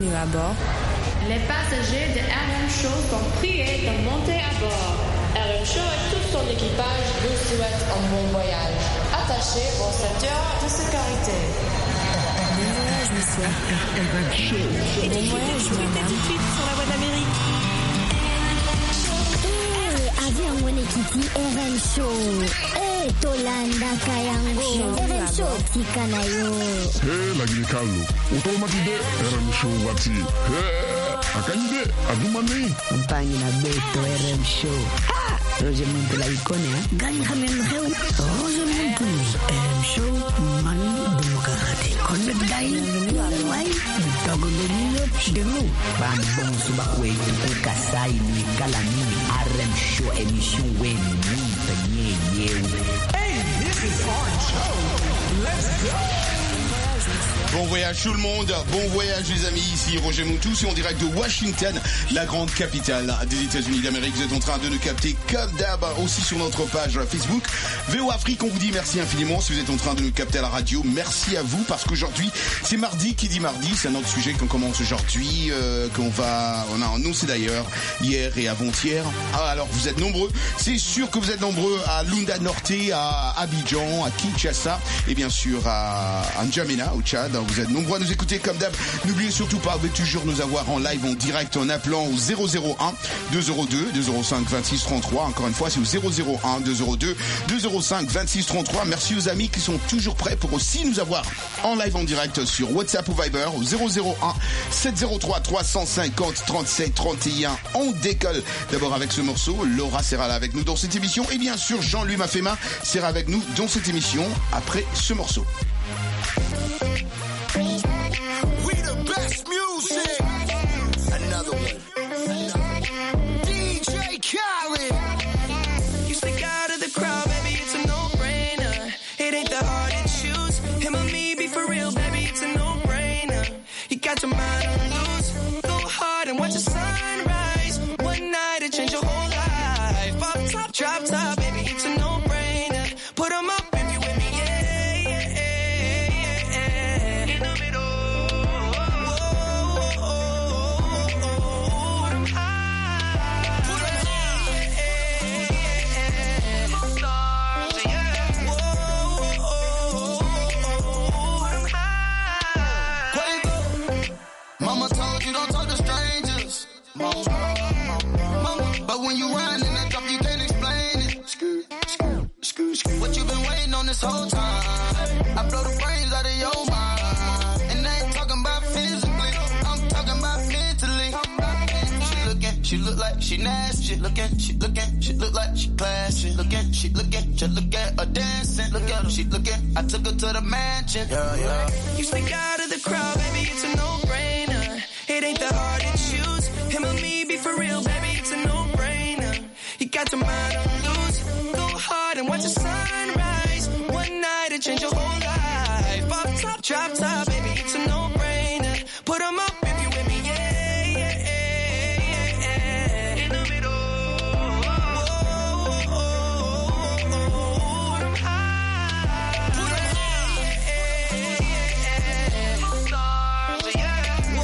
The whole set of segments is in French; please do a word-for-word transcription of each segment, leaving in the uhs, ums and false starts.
À bord. Les passagers de R M Show sont priés de monter à bord. R M Show et tout son équipage vous souhaitent un bon voyage. Attachez vos ceintures de sécurité. Bon voyage, monsieur. Bon voyage, madame. Tout de suite sur la voie d'Amérique. Eh, avion mwene kiti R M Show. Eh, tolanda kayango. R M Show tika na yo. Hey, lagi Carlo. Automatide R M Show wati. Hey, akanyide adumani. Mpangi na beto R M Show. Ah, Roger Montula ikone ha. Gani hamen heu. Roger Montula. R M Show mani demokrati. Konne dai. Wai. Togo de nilo denu. Bambon suba kwetu kukasai ni kalami. R M Show émission wen ni penye yewe. Hey, this is Orange Show. Let's go. Bon voyage tout le monde, bon voyage les amis, ici Roger Moutous et en direct de Washington, la grande capitale des États-Unis d'Amérique. Vous êtes en train de nous capter comme d'hab aussi sur notre page Facebook V O Afrique. On vous dit merci infiniment si vous êtes en train de nous capter à la radio. Merci à vous parce qu'aujourd'hui c'est mardi. Qui dit mardi, c'est un autre sujet qu'on commence aujourd'hui, euh, qu'on va, on a annoncé d'ailleurs hier et avant-hier. Ah, alors vous êtes nombreux, c'est sûr que vous êtes nombreux à Lunda Norte, à Abidjan, à Kinshasa et bien sûr à, à N'Djamena au Tchad. Vous êtes nombreux à nous écouter comme d'hab. N'oubliez surtout pas, vous pouvez toujours nous avoir en live, en direct, en appelant au zéro zéro un deux zéro deux deux zéro cinq vingt-six trente-trois. Encore une fois, c'est au zéro zéro un deux zéro deux deux zéro cinq vingt-six trente-trois. Merci aux amis qui sont toujours prêts pour aussi nous avoir en live, en direct sur WhatsApp ou Viber au zéro zéro un sept zéro trois trois cent cinquante trente-sept trente et un. On décolle d'abord avec ce morceau. Laura sera là avec nous dans cette émission. Et bien sûr, Jean-Louis Mafema sera avec nous dans cette émission après ce morceau. We the best music. Another one. D J Khaled. You stick out of the crowd, baby, it's a no-brainer. It ain't that hard to choose. Him or me, be for real, baby, it's a no-brainer. You got your mind on loose. Go hard and watch the sunrise. One night to change your whole life. Off top, drop top, baby, it's a no-brainer. Put 'em up if you with me, yeah, yeah, yeah, yeah, yeah. In the middle. Mama told you don't talk to strangers. Mama, mama. But when you run in that drop, you can't explain it. Screw, screw, screw, screw. What you been waiting on this whole time? I blow the brains out of your mind. And I ain't talking about physically, I'm talking about mentally. She looking, she look like she nasty. She looking, she looking, she look like she classy. Looking, she looking, just look at her dancing. Look at her, she looking. I took her to the mansion. Yeah, yeah. You stick out of the crowd, baby, it's a no-brainer. It ain't that hard to choose. Him or me, be for real, baby, it's a no-brainer. You got your mind on loose. Go hard and watch the sunrise. One night to change your whole life. Off top, drop top, baby, it's a no-brainer. Put 'em up if you with me, yeah, yeah, yeah, yeah. In the middle. Put 'em high. Put 'em high. Yeah, yeah, yeah. Stars, yeah.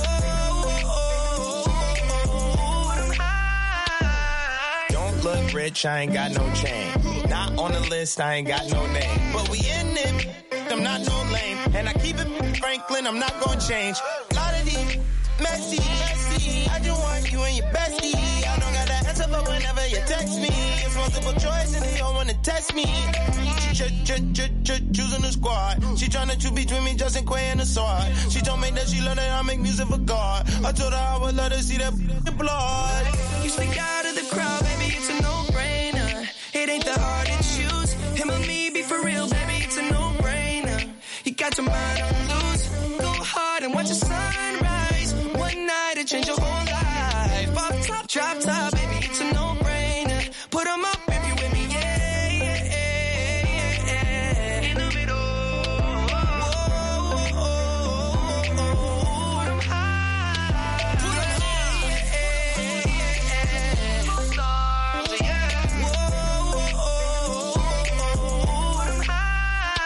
Don't look rich, I ain't got no chain. Not on the list, I ain't got no name. But we in it, I'm not no lame. And I keep it Franklin, I'm not gonna change. Lot of these messy, messy. I just want you and your bestie. I don't got the answer, but whenever you text me, it's multiple choice and they don't wanna test me. She ch ch ch ch choosing the squad. She tryna choose between me, Justin Quay and the sword. She told me that she love that I make music for God. I told her I would let her see that blood. You stick out of the crowd, baby, it's a no-brainer. It ain't that hard to choose. Him or me, be for real, baby, it's a no-brainer. You got your mind on loose. Go hard and watch the sunrise. One night to change your whole life. Off top, drop top, baby, it's a no-brainer. Put 'em up if you with me, yeah, yeah, yeah, yeah. In the middle. Put 'em high. Put 'em high. Yeah, yeah, yeah. Stars, yeah. Put 'em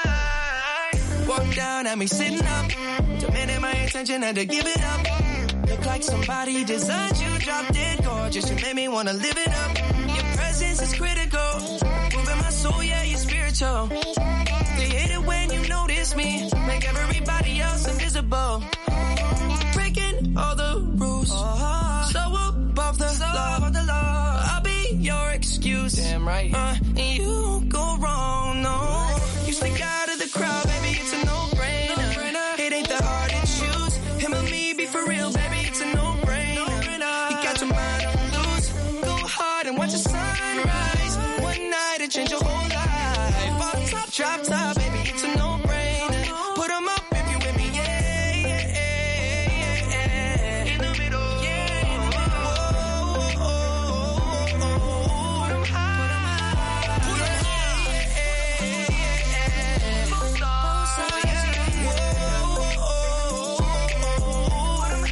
high. Walk down at me sitting up. Demanding my attention, had to give it up. like somebody designed you, drop dead gorgeous. You made me wanna live it up. Your presence is critical. Moving my soul, yeah, you're spiritual. They hate it when you notice me. Make everybody else invisible. Breaking all the rules. So above the law. I'll be your excuse. Damn right. Uh, and you won't go wrong, no. You stick out of the crowd, baby, it's a no-brainer. It ain't that hard to choose. Him and me, be for real, baby, it's a no-brainer. You got your mind on loose. Go hard and watch the sunrise. One night it change your whole life. Off top, drop top, baby, it's a no-brainer. Put 'em up if you with me, yeah, yeah, yeah, yeah. In the middle, yeah, in the middle. Whoa, whoa, whoa, whoa. Put 'em high, put 'em high, yeah, yeah, yeah. Both sides, yeah. Whoa, whoa, whoa. Put 'em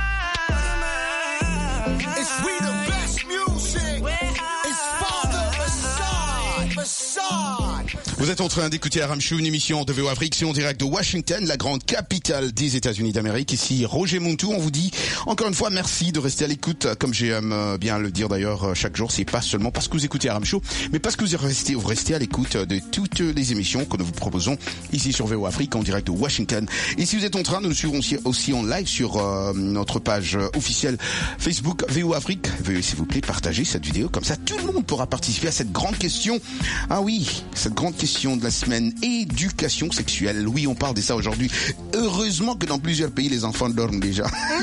high. It's we the best music. It's Father Assad. Assad. Vous êtes en train d'écouter R M Show, une émission de V O Afrique, c'est en direct de Washington, la grande capitale des États-Unis d'Amérique. Ici Roger Muntu, on vous dit encore une fois merci de rester à l'écoute, comme j'aime bien le dire d'ailleurs chaque jour. C'est pas seulement parce que vous écoutez R M Show, mais parce que vous restez, vous restez à l'écoute de toutes les émissions que nous vous proposons ici sur V O Afrique en direct de Washington. Et si vous êtes en train de nous suivre aussi, aussi en live sur euh, notre page officielle Facebook V O Afrique, veuillez s'il vous plaît partager cette vidéo, comme ça tout le monde pourra participer à cette grande question. Ah oui, cette grande question de la semaine, éducation sexuelle. Oui, on parle de ça aujourd'hui. Heureusement que dans plusieurs pays, les enfants dorment déjà.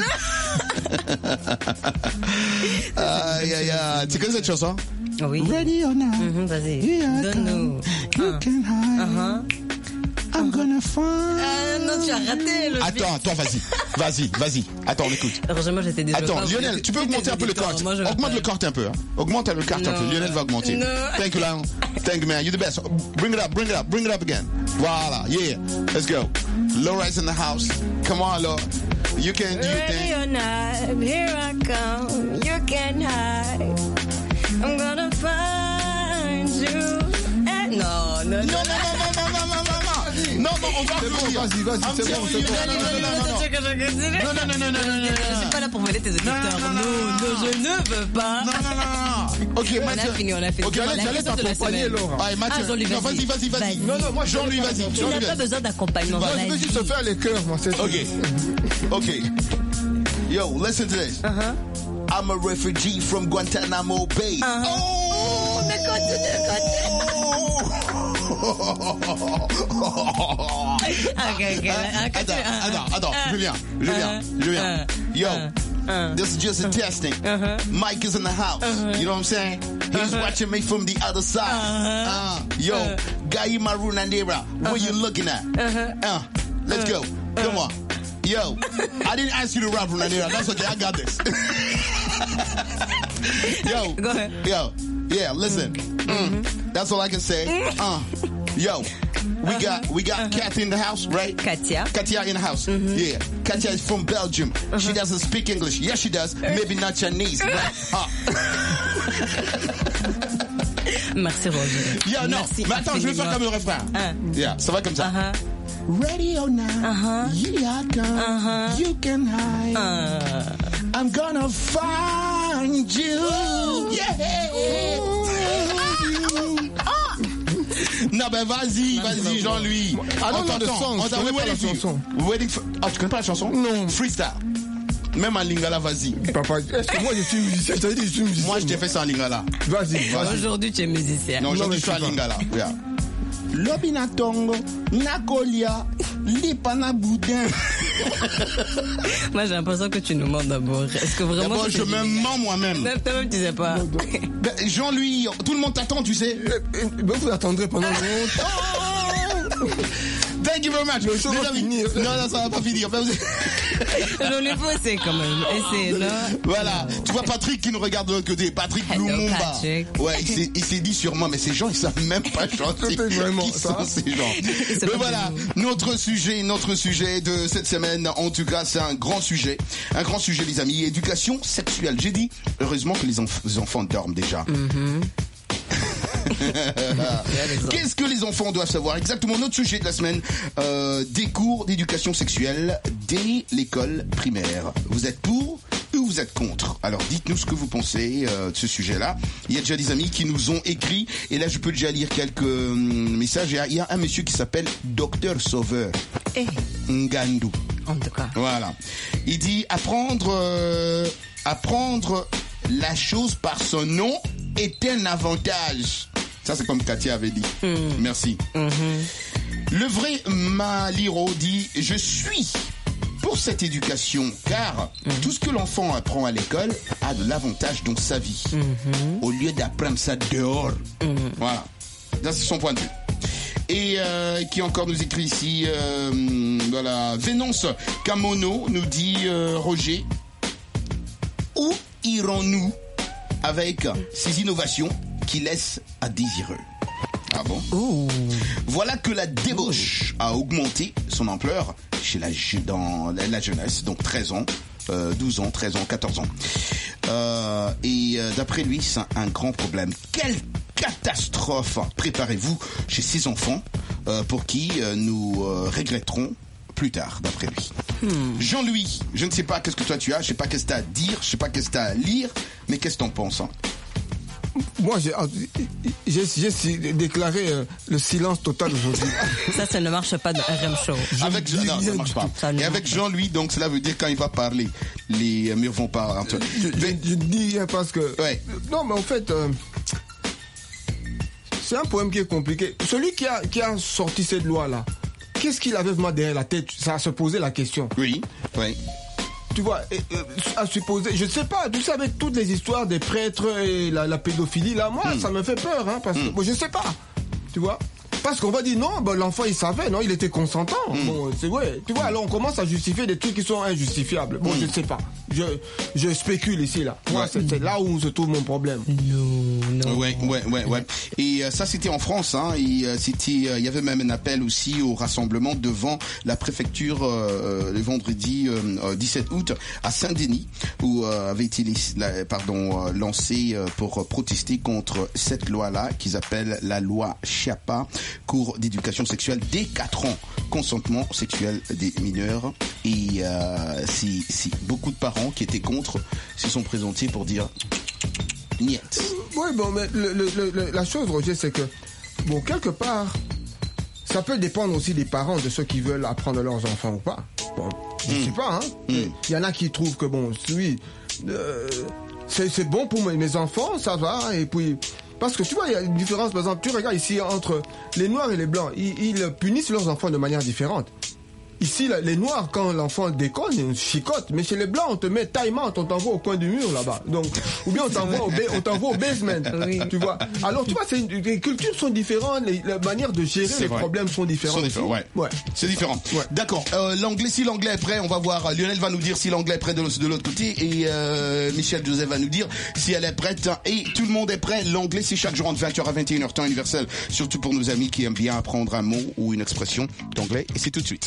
Aïe, aïe, aïe. Tu connais cette chanson? Oui. Ready or not? Mm-hmm, vas-y. Donne-nous. You can hide. Uh-huh. I'm gonna find. Ah non, tu as raté le Attends, attends, vas-y. Vas-y, vas-y. Attends, on écoute. Heureusement, j'étais déjà. Attends, Lionel, tu peux augmenter un peu le carte. Augmente le carte un peu. Hein. Augmente le carte un peu. Lionel va augmenter. No. Thank you, Lion. Thank you, man. You're the best. Bring it up, bring it up, bring it up again. Voila, yeah. Let's go. Laura's in the house. Come on, Laura. You can do your Ready thing. or not, here I come. You can hide. I'm gonna find you. Eh, no, no, no. Non, non, non, non, non, non, non, non, non. Non, non, on va applaudir. Vas-y, vas-y, c'est bon, c'est bon. Non, non, non, non, non, non, non, non. Je suis pas là pour voler tes auditeurs. Non, non, je ne veux pas. Non, non, non, non. Ok, On Mathieu. a fini, on a fait. Ok, Voilà, j'allais question de la t'accompagner, semaine. Laura. Allez, Mathieu. Ah, Jean-Louis, Non, vas-y. vas-y, vas-y, vas-y. Vas-y. Non, non, moi, Jean-Louis, vas-y. Tu Jean-Louis, n'as pas vas-y. besoin d'accompagnement. Moi, je veux juste te faire les cœurs, moi, c'est tout. Ok. Ok. Yo, listen to this. Uh-huh. I'm a refugee from Guantanamo Bay. Uh-huh. Oh! Mais continue, Ok, ok. Attends, attends, attends, je viens, je viens, je viens. Yo, this is just a testing. Mike is in the house. You know what I'm saying? He's watching me from the other side. Uh, yo, Guy Marunandera, what you looking at? Uh, let's go. Come on. Yo, I didn't ask you to rap Runandera. That's okay. I got this. Yo, go ahead. Yo, yeah. Listen, mm, that's all I can say. Uh, yo, we got we got Kathy in the house, right? Katia. Katia in the house. Yeah, Katia is from Belgium. She doesn't speak English. Yes, she does. Maybe not Chinese. But, uh. Merci Roger. Yeah, non. Merci Mais attends, je vais faire comme le refrain. Yeah, ça va comme ça. Uh-huh. Ready or not, Uh-huh. here I come. Uh-huh. You can hide. Uh. I'm gonna find you. Yeah. Non, ben vas-y, vas-y, Jean-Louis. Ah non, non, Attends, le attends, song, on je t'a- connais pas Wedding la for- chanson. Wedding for- Ah, tu connais pas la chanson? Non. Freestyle. Même en lingala, vas-y. Papa, est-ce que moi je suis musicien? Je t'ai dit, je suis musicien. Moi, je t'ai fait ça en lingala. Vas-y, vas-y. Aujourd'hui, tu es musicien. Non, aujourd'hui, je suis en lingala. Yeah. Lobi na tongo, na kolia, lipa na boudin. Moi, j'ai l'impression que tu nous mens d'abord. Est-ce que vraiment. D'abord, tu je t'es me dit- mens moi-même. Même toi-même, tu sais pas. Ben, Jean-Louis, tout le monde t'attend, tu sais. Ben, vous attendrez pendant longtemps. Thank you very much. Le show va Déjà, finir. Non, non, ça va pas finir. Ben, vous- J'en ai faussé quand même. Essaye, là. Voilà, tu vois Patrick qui nous regarde de l'autre côté, Patrick Hello, Lumumba. Patrick. Ouais, il s'est, il s'est dit sur moi, mais ces gens, ils savent même pas chanter. C'était vraiment Qui ça. sont ces gens? C'est Mais pas voilà, notre sujet, notre sujet de cette semaine, en tout cas, c'est un grand sujet. Un grand sujet, les amis. Éducation sexuelle. J'ai dit, heureusement que les, enf- les enfants dorment déjà. Qu'est-ce que les enfants doivent savoir? Exactement, notre sujet de la semaine, euh, des cours d'éducation sexuelle dès l'école primaire. Vous êtes pour vous êtes contre. Alors dites-nous ce que vous pensez euh, de ce sujet-là. Il y a déjà des amis qui nous ont écrit, et là je peux déjà lire quelques euh, messages. Il y, a, il y a un monsieur qui s'appelle Docteur Sauveur. Eh. Ngandu. En tout cas. Voilà. Il dit apprendre, euh, apprendre la chose par son nom est un avantage. Ça, c'est comme Katia avait dit. Mm. Merci. Mm-hmm. Le vrai Maliro dit « Je suis pour cette éducation, car mm. tout ce que l'enfant apprend à l'école a de l'avantage dans sa vie, mm-hmm. au lieu d'apprendre ça dehors. Mm. » Voilà. Ça, c'est son point de vue. Et euh, qui encore nous écrit ici, euh, voilà, Vénonce Kamono nous dit euh, Roger, où irons-nous avec ces innovations qui laissent à désirer? Ah bon? Ooh. Voilà que la débauche a augmenté son ampleur chez la, dans la, la jeunesse, donc treize ans, euh, douze ans, treize ans, quatorze ans. Euh, et euh, d'après lui, c'est un grand problème. Quelle catastrophe! Préparez-vous chez ces enfants euh, pour qui euh, nous euh, regretterons plus tard, d'après lui. Hmm. Jean-Louis, je ne sais pas qu'est-ce que toi tu as, je sais pas qu'est-ce que tu as à dire, je sais pas qu'est-ce que tu as à lire, mais qu'est-ce que tu en penses, hein? Moi, j'ai, j'ai, j'ai déclaré euh, le silence total aujourd'hui. Ça, ça ne marche pas dans R M Show. Avec, non, ça marche pas. Ça Et avec Jean-Louis, donc cela veut dire quand il va parler, les murs vont pas. Je, je, mais, je dis rien parce que. Ouais. Non, mais en fait, euh, c'est un problème qui est compliqué. Celui qui a, qui a sorti cette loi-là, qu'est-ce qu'il avait vraiment derrière la tête? Ça a se poser la question. Oui, oui. Tu vois, euh, à supposer, je ne sais pas, tu sais, avec toutes les histoires des prêtres et la, la pédophilie, là, moi, mm. ça me fait peur, hein, parce que, mm. bon, je ne sais pas, tu vois. Parce qu'on va dire, non, ben, l'enfant, il savait, non, il était consentant. Mm. Bon, c'est vrai, tu vois, alors on commence à justifier des trucs qui sont injustifiables. Bon, mm. je ne sais pas. Je, je spécule ici, là. Moi, ouais. c'est, c'est là où se trouve mon problème. Non, non. Ouais, ouais, ouais, ouais. Et euh, ça, c'était en France, hein. Et euh, c'était, il euh, y avait même un appel aussi au rassemblement devant la préfecture euh, le vendredi euh, dix-sept août à Saint-Denis, où euh, avait été la, pardon, euh, lancé euh, pour protester contre cette loi-là qu'ils appellent la loi Chiappa, cours d'éducation sexuelle dès quatre ans, consentement sexuel des mineurs. Et euh, c'est, c'est beaucoup de parents qui étaient contre se sont présentés pour dire niet. Oui, bon, mais le, le, le, la chose, Roger, c'est que, bon, quelque part, ça peut dépendre aussi des parents, de ceux qui veulent apprendre leurs enfants ou pas. Bon, je mm. sais pas, hein. Il mm. y en a qui trouvent que, bon, oui, euh, c'est, c'est bon pour mes, mes enfants, ça va, et puis... Parce que tu vois, il y a une différence, par exemple, tu regardes ici entre les Noirs et les Blancs, ils, ils punissent leurs enfants de manière différente. Ici, les Noirs, quand l'enfant déconne, ils chicotent. Mais chez les Blancs, on te met taillement, on t'envoie au coin du mur là-bas. Donc, ou bien on t'envoie au, ba- on t'envoie au basement. Oui. Tu vois. Alors, tu vois, c'est une, les cultures sont différentes, les, la manière de gérer c'est les vrai. problèmes sont différentes. Sont différents, ouais. ouais. C'est différent. Ouais. D'accord. Euh, l'anglais, si l'anglais est prêt, on va voir. Lionel va nous dire si l'anglais est prêt de l'autre, de l'autre côté, et euh, Michel Joseph va nous dire si elle est prête. Et tout le monde est prêt. L'anglais, c'est chaque jour entre vingt heures à vingt et une heures temps universel, surtout pour nos amis qui aiment bien apprendre un mot ou une expression d'anglais. Et c'est tout de suite.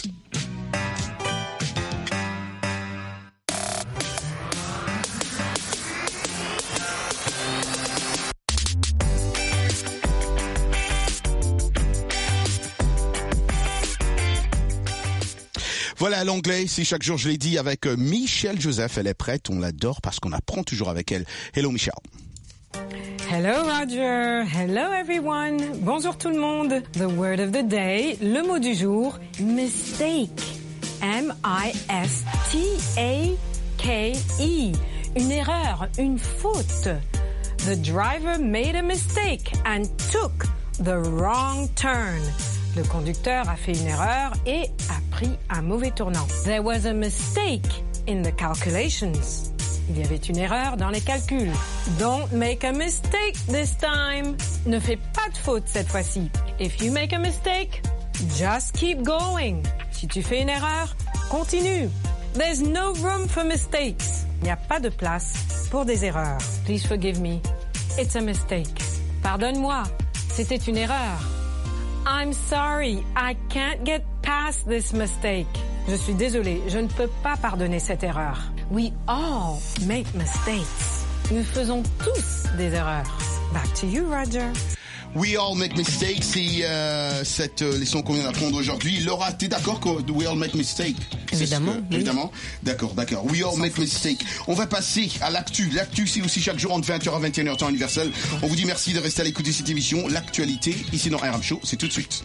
Voilà, l'anglais, c'est chaque jour, je l'ai dit, avec Michel Joseph. Elle est prête, on l'adore parce qu'on apprend toujours avec elle. Hello, Michel. Hello, Roger. Hello, everyone. Bonjour tout le monde. The word of the day, le mot du jour, mistake. M I S T A K E. Une erreur, une faute. The driver made a mistake and took the wrong turn. Le conducteur a fait une erreur et a pris un mauvais tournant. There was a mistake in the calculations. Il y avait une erreur dans les calculs. Don't make a mistake this time. Ne fais pas de faute cette fois-ci. If you make a mistake, just keep going. Si tu fais une erreur, continue. There's no room for mistakes. Il n'y a pas de place pour des erreurs. Please forgive me. It's a mistake. Pardonne-moi. C'était une erreur. I'm sorry, I can't get past this mistake. Je suis désolée, je ne peux pas pardonner cette erreur. We all make mistakes. Nous faisons tous des erreurs. Back to you, Roger. We All Make Mistakes, c'est euh, cette euh, leçon qu'on vient d'apprendre aujourd'hui. Laura, t'es d'accord que We All Make Mistakes? Évidemment. Que, oui. Évidemment. D'accord, d'accord. We All Make Mistakes. On va passer à l'actu. L'actu, c'est aussi chaque jour entre vingt heures à vingt et une heures temps universel. On vous dit merci de rester à l'écoute de cette émission. L'actualité, ici dans R M Show, c'est tout de suite.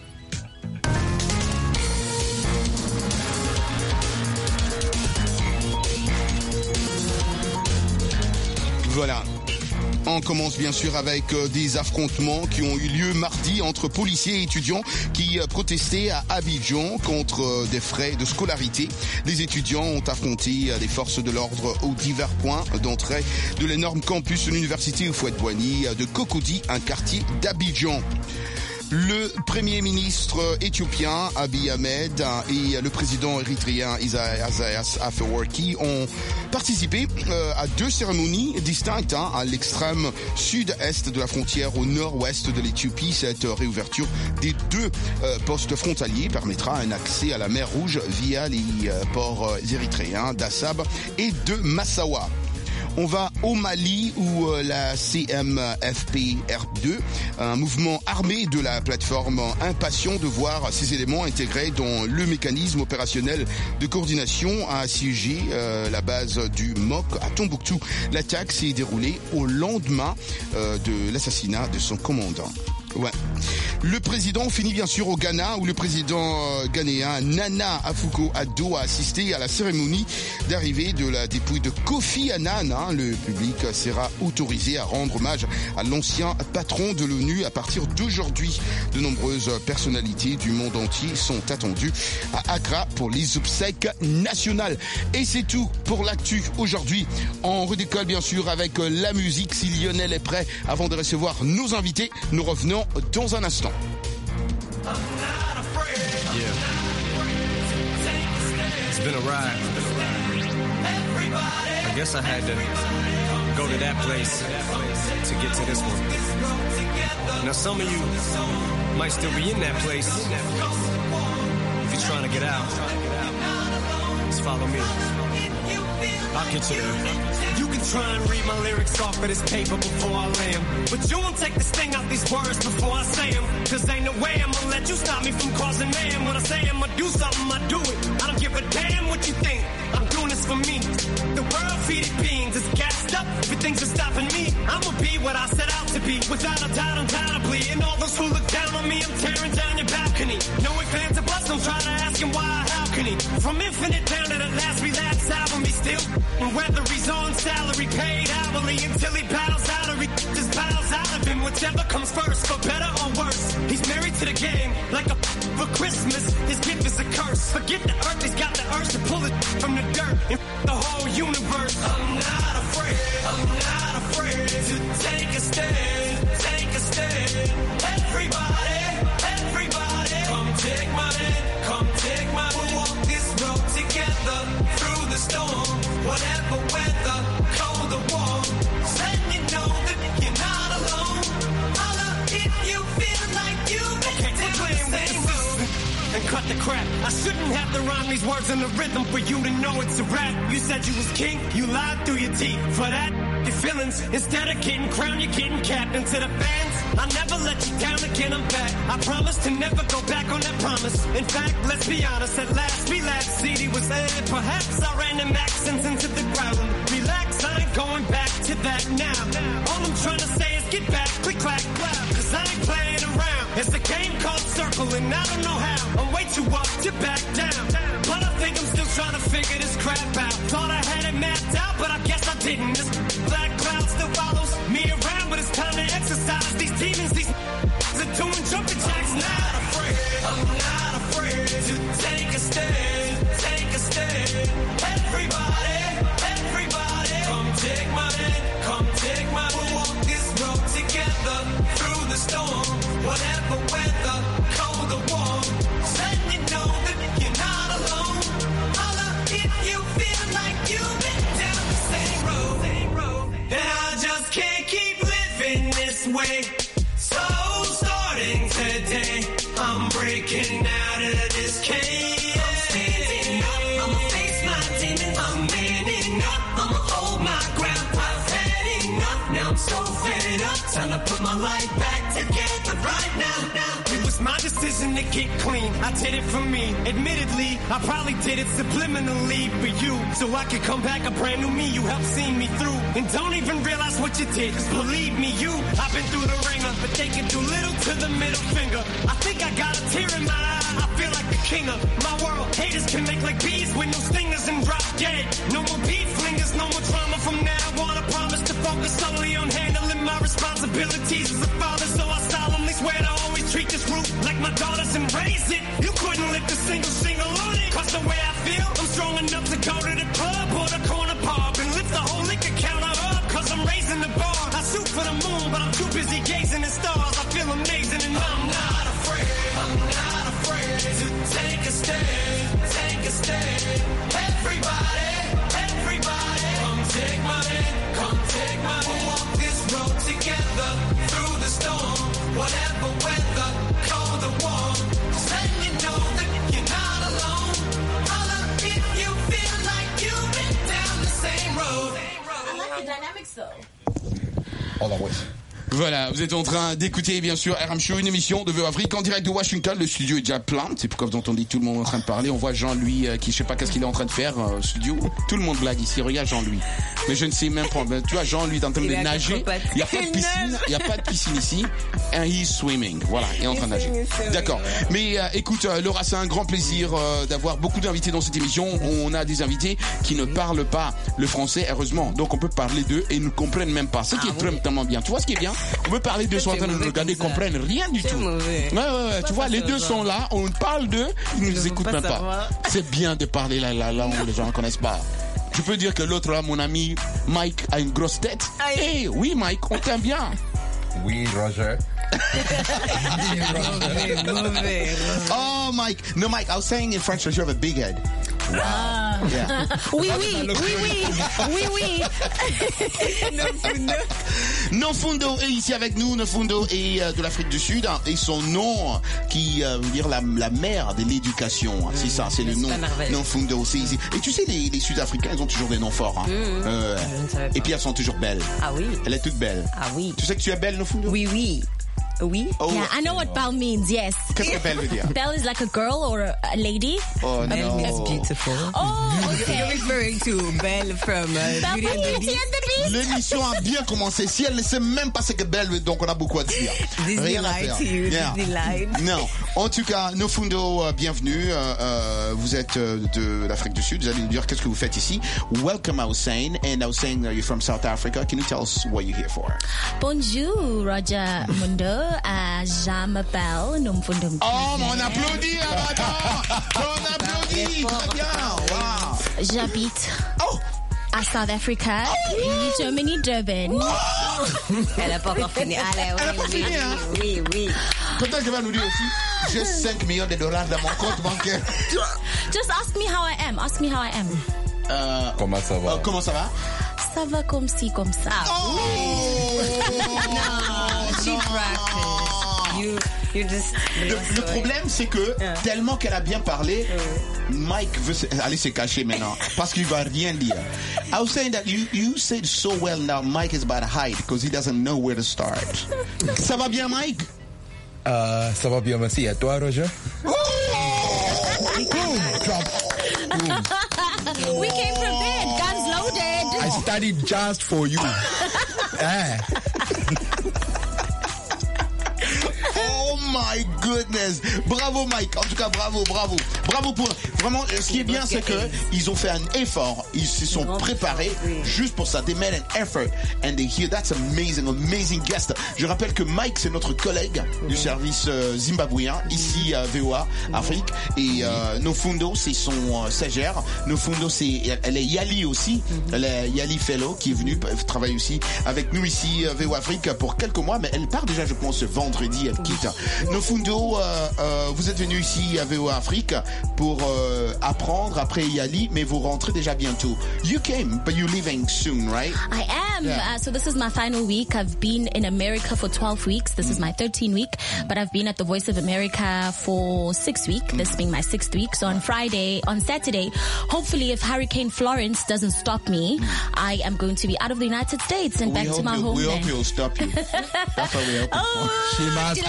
Voilà. On commence bien sûr avec euh, des affrontements qui ont eu lieu mardi entre policiers et étudiants qui euh, protestaient à Abidjan contre euh, des frais de scolarité. Les étudiants ont affronté euh, des forces de l'ordre aux divers points d'entrée de l'énorme campus de l'université Houphouët-Boigny euh, de Cocody, un quartier d'Abidjan. Le premier ministre éthiopien Abiy Ahmed et le président érythréen Isaias Afewerki ont participé à deux cérémonies distinctes à l'extrême sud-est de la frontière au nord-ouest de l'Éthiopie. Cette réouverture des deux postes frontaliers permettra un accès à la mer Rouge via les ports érythréens d'Assab et de Massawa. On va au Mali où euh, la C M F P R deux, un mouvement armé de la plateforme impatient de voir ces éléments intégrés dans le mécanisme opérationnel de coordination, a assiégé euh, la base du M O C à Tombouctou. L'attaque s'est déroulée au lendemain euh, de l'assassinat de son commandant. Ouais. Le président finit bien sûr au Ghana où le président euh, ghanéen Nana Akufo-Addo a assisté à la cérémonie d'arrivée de la dépouille de Kofi Annan. Hein. Le public sera autorisé à rendre hommage à l'ancien patron de l'ONU à partir d'aujourd'hui. De nombreuses personnalités du monde entier sont attendues à Accra pour les obsèques nationales. Et c'est tout pour l'actu aujourd'hui. On redécolle bien sûr avec la musique si Lionel est prêt. Avant de recevoir nos invités, nous revenons dans un instant. Yeah. It's been a ride. I guess I had to go to that place to get to this one. Now some of you might still be in that place. If you're trying to get out, just follow me. I'll get you there. You can try and read my lyrics off of this paper before I lay them, but you won't take the sting out these words before I say them. Cause ain't no way I'm gonna let you stop me from causing mayhem. When I say I'm gonna do something, I do it. I don't give a damn what you think. I'm doing this for me. The world feeding beings is gassed up. Everything's just stopping me. I'ma be what I set out to be, without a doubt, undoubtedly. And all those who look down on me, I'm tearing down your balcony. No ifs, ands, or buts, don't try to ask him why, how can he? From infinite down to the last relapse album, he still. And whether he's on salary, paid hourly, until he bows out or he just bows out of him. Whichever comes first, for better or worse. He's married to the game, like a for Christmas. His gift is a curse. Forget the earth, he's got the urge to pull it from the dirt and the whole universe. I'm not afraid, I'm not afraid to take a stand, take a stand. Everybody, everybody, come take my hand, come take my hand. We'll walk this road together through the storm. Whatever weather, cold or warm, let you know that you're not alone. Holla if you feel like you've been down the same road. And cut the crap. I shouldn't have to rhyme these words in the rhythm for you to know it's a rap. You said you was king, you lied through your teeth. For that, your feelings, instead of getting crowned, you're getting capped. And to the fans, I never let you down again, I'm back. I promise to never go back on that promise. In fact, let's be honest, at last we last C D was aired. Perhaps I ran them accents into the ground. Relax, I ain't going back to that now. All I'm trying to say is get back, click, clack, clap. Cause I ain't playing around. It's a game called Circle and I don't know how. I'm way too up to back down. But I think I'm still trying to figure this crap out. Thought I had it mapped out, but I guess I didn't. This black cloud still follows me around, but it's time to exercise these demons, these are doing jumping jacks. Not afraid, I'm not afraid to take a stand, take a stand. Everybody, everybody, come take my hand, come take my hand. We'll walk this road together through the storm. Whatever weather, cold or warm, let you know that you're not alone. Holla if you feel like you've been down the same road. And I just can't keep living this way. So starting today, I'm breaking out of this cage. I'm standing up, I'ma face my demons. I'm manning up, I'ma hold my ground. I've had enough, now I'm so fed up, time to put my life back together right now, now. It was my decision to get clean, I did it for me. Admittedly, I probably did it subliminally for you, so I could come back a brand new me. You helped see me through, and don't even realize what you did, cause believe me, you, I've been through the ringer, but they can do little to the middle finger. I think I got a tear in my eye, I feel like the king of my world. Haters can make like bees with no stingers and drop dead. No more beef flingers, no more trauma from now on. I promise to focus solely on handling my responsibilities as a father, so I solemnly swear to always treat this group like my daughters and raise it. You couldn't lift a single single on it, cause the way I feel, I'm strong enough to go to the club or the corner pub and lift the whole liquor counter up, cause I'm raising the bar. I shoot for the moon, but I'm too busy gazing at stars. I feel amazing and I'm not afraid, I'm not afraid to take a stand, take a stand. Everybody, everybody, come take my hand, come take my hand. We'll walk this road together through the storm, whatever weather, cold or warm. Just let you know that you're not alone. Holler if you feel like you've been down the same road. I like the dynamics though. Hold on, wait. Voilà, vous êtes en train d'écouter bien sûr R M Show, une émission de V O Afrique en direct de Washington. Le studio est déjà plein, c'est pourquoi vous entendez tout le monde en train de parler. On voit Jean-Louis euh, qui je sais pas qu'est-ce qu'il est en train de faire euh, au studio. Tout le monde blague ici, regarde Jean-Louis. Mais je ne sais même pas, tu vois Jean-Louis est en train de nager. Il n'y a pas de piscine, il n'y a pas de piscine ici. And he's swimming, voilà, il est en train de nager. D'accord. Mais euh, écoute euh, Laura, c'est un grand plaisir euh, d'avoir beaucoup d'invités dans cette émission. On a des invités qui ne parlent pas le français, heureusement. Donc on peut parler d'eux et ils ne comprennent même pas. Ce qui est tellement bien. Tu vois ce qui est bien? On peut parler d'eux, sont en train de nous regarder, ils comprennent rien du tout. Ouais, ouais, ouais. Tu vois, les deux sont là, on parle d'eux, ils ne nous écoutent même pas. C'est bien de parler la, la langue où les gens ne connaissent pas. Tu peux dire que l'autre là, mon ami Mike, a une grosse tête. Eh hey, oui Mike, on t'aime bien. Oui, Roger. Oh, Mike. No, Mike, I was saying in French that you have a big head. Wow. Ah. Yeah. Oui, oui, oui, oui, oui, oui. Nofundo. Nofundo est ici avec nous. Nofundo est euh, de l'Afrique du Sud hein, et son nom qui euh, veut dire la, la mère de l'éducation. Hein, mmh, c'est ça, c'est le nom. Nofundo, c'est ici. Et tu sais, les, les Sud-Africains, ils ont toujours des noms forts. Hein. Mmh, euh, et puis elles sont toujours belles. Ah oui. Elle est toute belle. Ah oui. Tu sais que tu es belle, Nofundo? Oui, oui. Oui. Oh. Yeah, I know what Belle means, yes. Qu'est-ce que Belle veut dire? Belle is like a girl or a, a lady. Oh, no. That's beautiful. Oh, okay. You're referring to Belle from uh, Beauty and the Beast? L'émission a bien commencé. Si elle ne sait même pas ce que Belle veut, donc on a beaucoup à dire. Disney Rien à lied faire. to you, Yeah. Disney lied. Non. En tout cas, Nofundo, euh, bienvenue. Euh, euh, vous êtes euh, de l'Afrique du Sud. Vous allez nous dire qu'est-ce que vous faites ici. Welcome, I was saying. And I was saying uh, you're from South Africa. Can you tell us what you're here for? Bonjour, Roger Mundo. Uh, je m'appelle Nofundo. Oh, mais on applaudit, là, on applaudit. Très bien. Wow. J'habite oh. à South Africa, oh. Germany, Durban. Oh. Elle a pas encore fini. Allez, oui, Elle a pas oui, fini, hein? oui, oui. Peut-être qu'elle va nous dire aussi, j'ai cinq millions de dollars dans mon compte bancaire. Just ask me how I am. Ask me how I am. Euh, comment ça va? Euh, comment ça va? Ça va comme ci, comme ça. Oh. No, she practiced. You, you just. Le, le problème, c'est que Yeah. tellement qu'elle a bien parlé, Mike veut se, aller se cacher maintenant parce qu'il va rien dire. I was saying that you you said so well now. Mike is about to hide because he doesn't know where to start. Ça va bien, Mike? Euh, ça va bien, merci. À toi, Roger? Oh! We came prepared, guns loaded. I studied just for you. eh. Oh my goodness. Bravo Mike. En tout cas, bravo, bravo. Bravo pour... Vraiment, ce qui est bien, c'est que ils ont fait un effort. Ils se sont préparés juste pour ça. They made an effort. And they hear. That's amazing, amazing guest. Je rappelle que Mike, c'est notre collègue du service euh, zimbabwéen, ici à V O A, Afrique. Et euh, Nofundo, c'est son euh, stagiaire. Nofundo, c'est, elle est Yali aussi. Elle est Yali Fellow, qui est venue travailler aussi avec nous ici à V O A Afrique pour quelques mois. Mais elle part déjà, je pense, vendredi. Elle quitte. Nofundo, euh, euh, vous êtes venu ici à V O A Afrique pour euh, apprendre après Yali, mais vous rentrez déjà bientôt. You came, but you're leaving soon, right? I am. Yeah. Uh, so this is my final week. I've been in America for twelve weeks. This is my thirteenth week, but I've been at the Voice of America for six weeks. This being my sixth week. So on Friday, on Saturday, hopefully if Hurricane Florence doesn't stop me, I am going to be out of the United States and We back to hope my you- we homeland. hope you'll stop you. That's what we hope. Oh,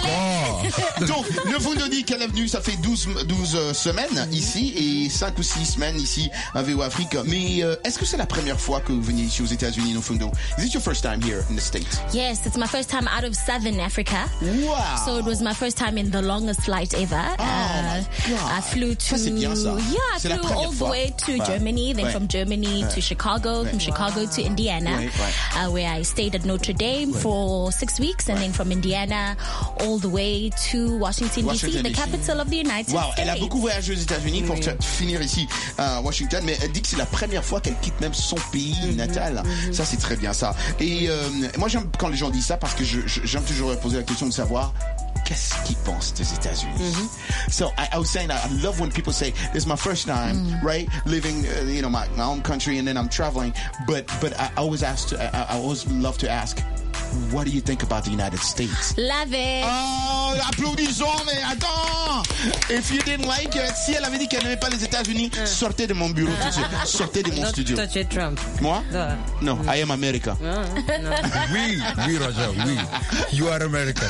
Donc, Nofundo dit qu'elle est venue, ça fait douze, douze euh, semaines ici et cinq ou six semaines ici à V O A Afrique. Mais euh, est-ce que c'est la première fois que vous venez ici aux États-Unis, Nofundo? Is it your first time here in the States? Yes, it's my first time out of Southern Africa. Wow. So it was my first time in the longest flight ever. Oh uh, I flew to Ça, c'est bien, ça. yeah, I C'est la flew première all the fois. way to Ouais. Germany, then Ouais. from Germany Ouais. to Chicago, Ouais. from Chicago to Indiana, Ouais, ouais. Uh, where I stayed at Notre Dame for six weeks, and then from Indiana all the way to Washington, Washington, D C, the D C. capital of the United Wow, States. elle a beaucoup voyagé aux États-Unis pour t- finir ici à Washington, mais elle dit que c'est la première fois qu'elle quitte même son pays natal. Ça, c'est très bien ça. Et euh, moi, j'aime quand les gens disent ça parce que je- je- j'aime toujours poser la question de savoir qu'est-ce qu'ils pensent des États-Unis. So I, I was saying that I love when people say this is my first time, right, living, uh, you know, my, my own country, and then I'm traveling. But but I always ask, to, I, I always love to ask, what do you think about the United States? Love it. Oh, applaudissons, mais attends! If you didn't like it, si elle avait dit qu'elle n'aimait pas les États-Unis, sortez de mon bureau tout de suite. Sortez de mon studio. Toi, tu es Trump. Moi? Non, I am America. Oui, oui, Roger, oui. You are America.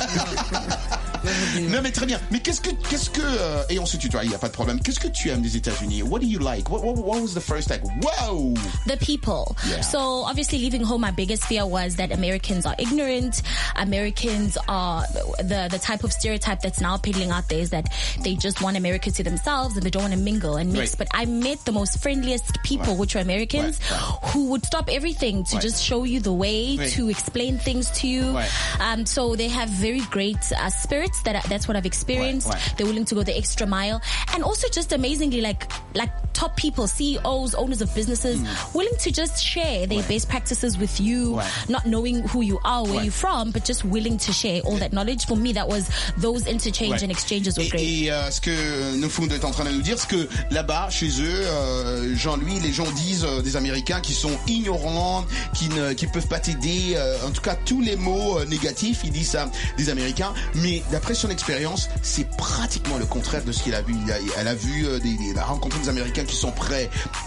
Non, mais très bien. Mais qu'est-ce que, qu'est-ce que, euh, et on se tutoie, il n'y a pas de problème. Qu'est-ce que tu aimes des États-Unis? What do you like? What, what, what was the first like? Whoa! The people. Yeah. So obviously leaving home, my biggest fear was that Americans are ignorant. Americans are the the type of stereotype that's now peddling out there is that they just want America to themselves and they don't want to mingle and mix. Right. But I met the most friendliest people, Right. which were Americans, who would stop everything to Right. just show you the way, Right. to explain things to you. Right. Um, so they have very great uh, spirits. That I, that's what I've experienced. Right. Right. They're willing to go the extra mile, and also just amazingly like like top people, C E Os, owners of businesses, willing to just share their best practices with you, Right. not knowing who you are, where Right. you're from, but just willing to share all that knowledge. For me, that was those interchange Ouais. and exchanges were Et, great. et, euh, ce que Nofundo est en train de nous dire, c'est que là-bas, chez eux, euh, Jean-Louis, les gens disent euh, des Américains qui sont ignorants, qui ne qui peuvent pas t'aider. Euh, en tout cas, tous les mots euh, négatifs, ils disent ça des Américains. Mais d'après son expérience, c'est pratiquement le contraire de ce qu'il a vu. Il a- elle a vu euh, des, des- elle a rencontré des Américains qui sont prêts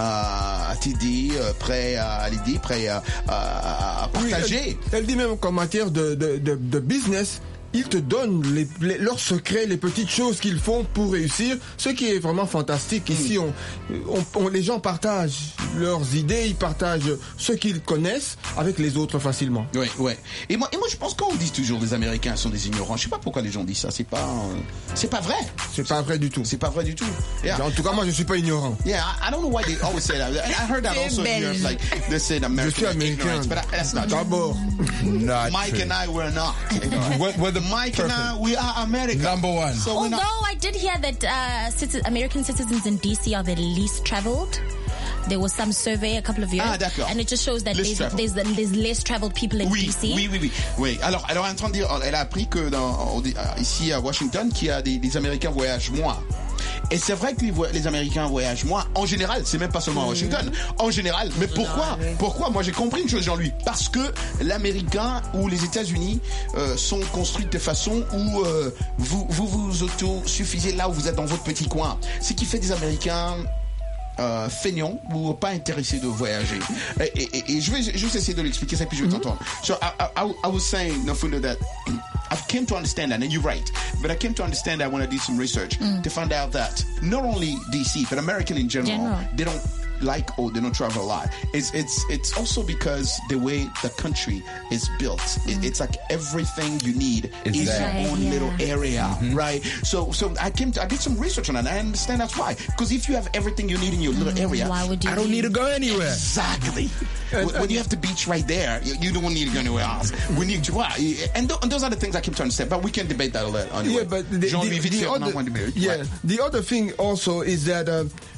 à, à t'aider, euh, prêts à l'aider, prêts à, à, à Oui, partager. elle, elle dit même qu'en matière de, de, de, de business, ils te donnent les, les- leurs secrets, les petites choses qu'ils font pour réussir, ce qui est vraiment fantastique. Ici, on, on, on- les gens partagent leurs idées, ils partagent ce qu'ils connaissent avec les autres facilement. Ouais, ouais. Et moi, et moi, je pense qu'on dit toujours les Américains sont des ignorants. Je sais pas pourquoi les gens disent ça. C'est pas, euh, c'est pas vrai. C'est pas vrai du tout. C'est pas vrai du tout. Yeah. En tout cas, moi, je suis pas ignorant. Yeah, I, I don't know why they always say that. I I heard that Tu es also in belge. Europe, like they said Je American suis américain. ignorance, but I, that's not true. D'abord. Not Mike true. and I were not. What, what the Mike and I, perfect. we are America. Number one. So we're Although not. I did hear that uh, citi- American citizens in D C are the least traveled. There was some survey a couple of years, Ah, d'accord. and it just shows that Less there's, traveled. there's, there's less traveled people in Oui, D C. oui, oui, oui, oui. Alors, elle est en train de dire, elle a appris que dans, ici à Washington, qu'il y a des, des Américains voyagent moins. Et c'est vrai que les, vo- les Américains voyagent moins. En général, c'est même pas seulement à Washington. En général, mais pourquoi? Pourquoi? Moi, j'ai compris une chose, Jean-Louis. Parce que l'Américain ou les États-Unis euh, sont construits de façon où euh, vous, vous vous autosuffisez là où vous êtes dans votre petit coin. Ce qui fait des Américains euh, feignants ou pas intéressés de voyager. Et, et, et, et je vais juste essayer de l'expliquer ça puis je vais t'entendre. So I, I, I was saying, Nofundo, that I came to understand that, and you're right, but I came to understand that when I did some research to find out that not only D C, but American in general, General. they don't like or they don't travel a lot. It's it's it's also because the way the country is built. It, it's like everything you need Is is there. your own Yeah. little area, right? So so I came to, I did some research on that, and I understand that's why. Because if you have everything you need in your little area, Why would you? I don't need to go anywhere. exactly. when, when you have the beach right there, you, you don't need to go anywhere else. We need to, wow. And, th- and those are the things I came to understand. But we can debate that a little. Anyway. Yeah, but the, Jean-Louis, the, vite the fait, on other, en voit des minutes. yeah, Ouais. the other thing also is that uh,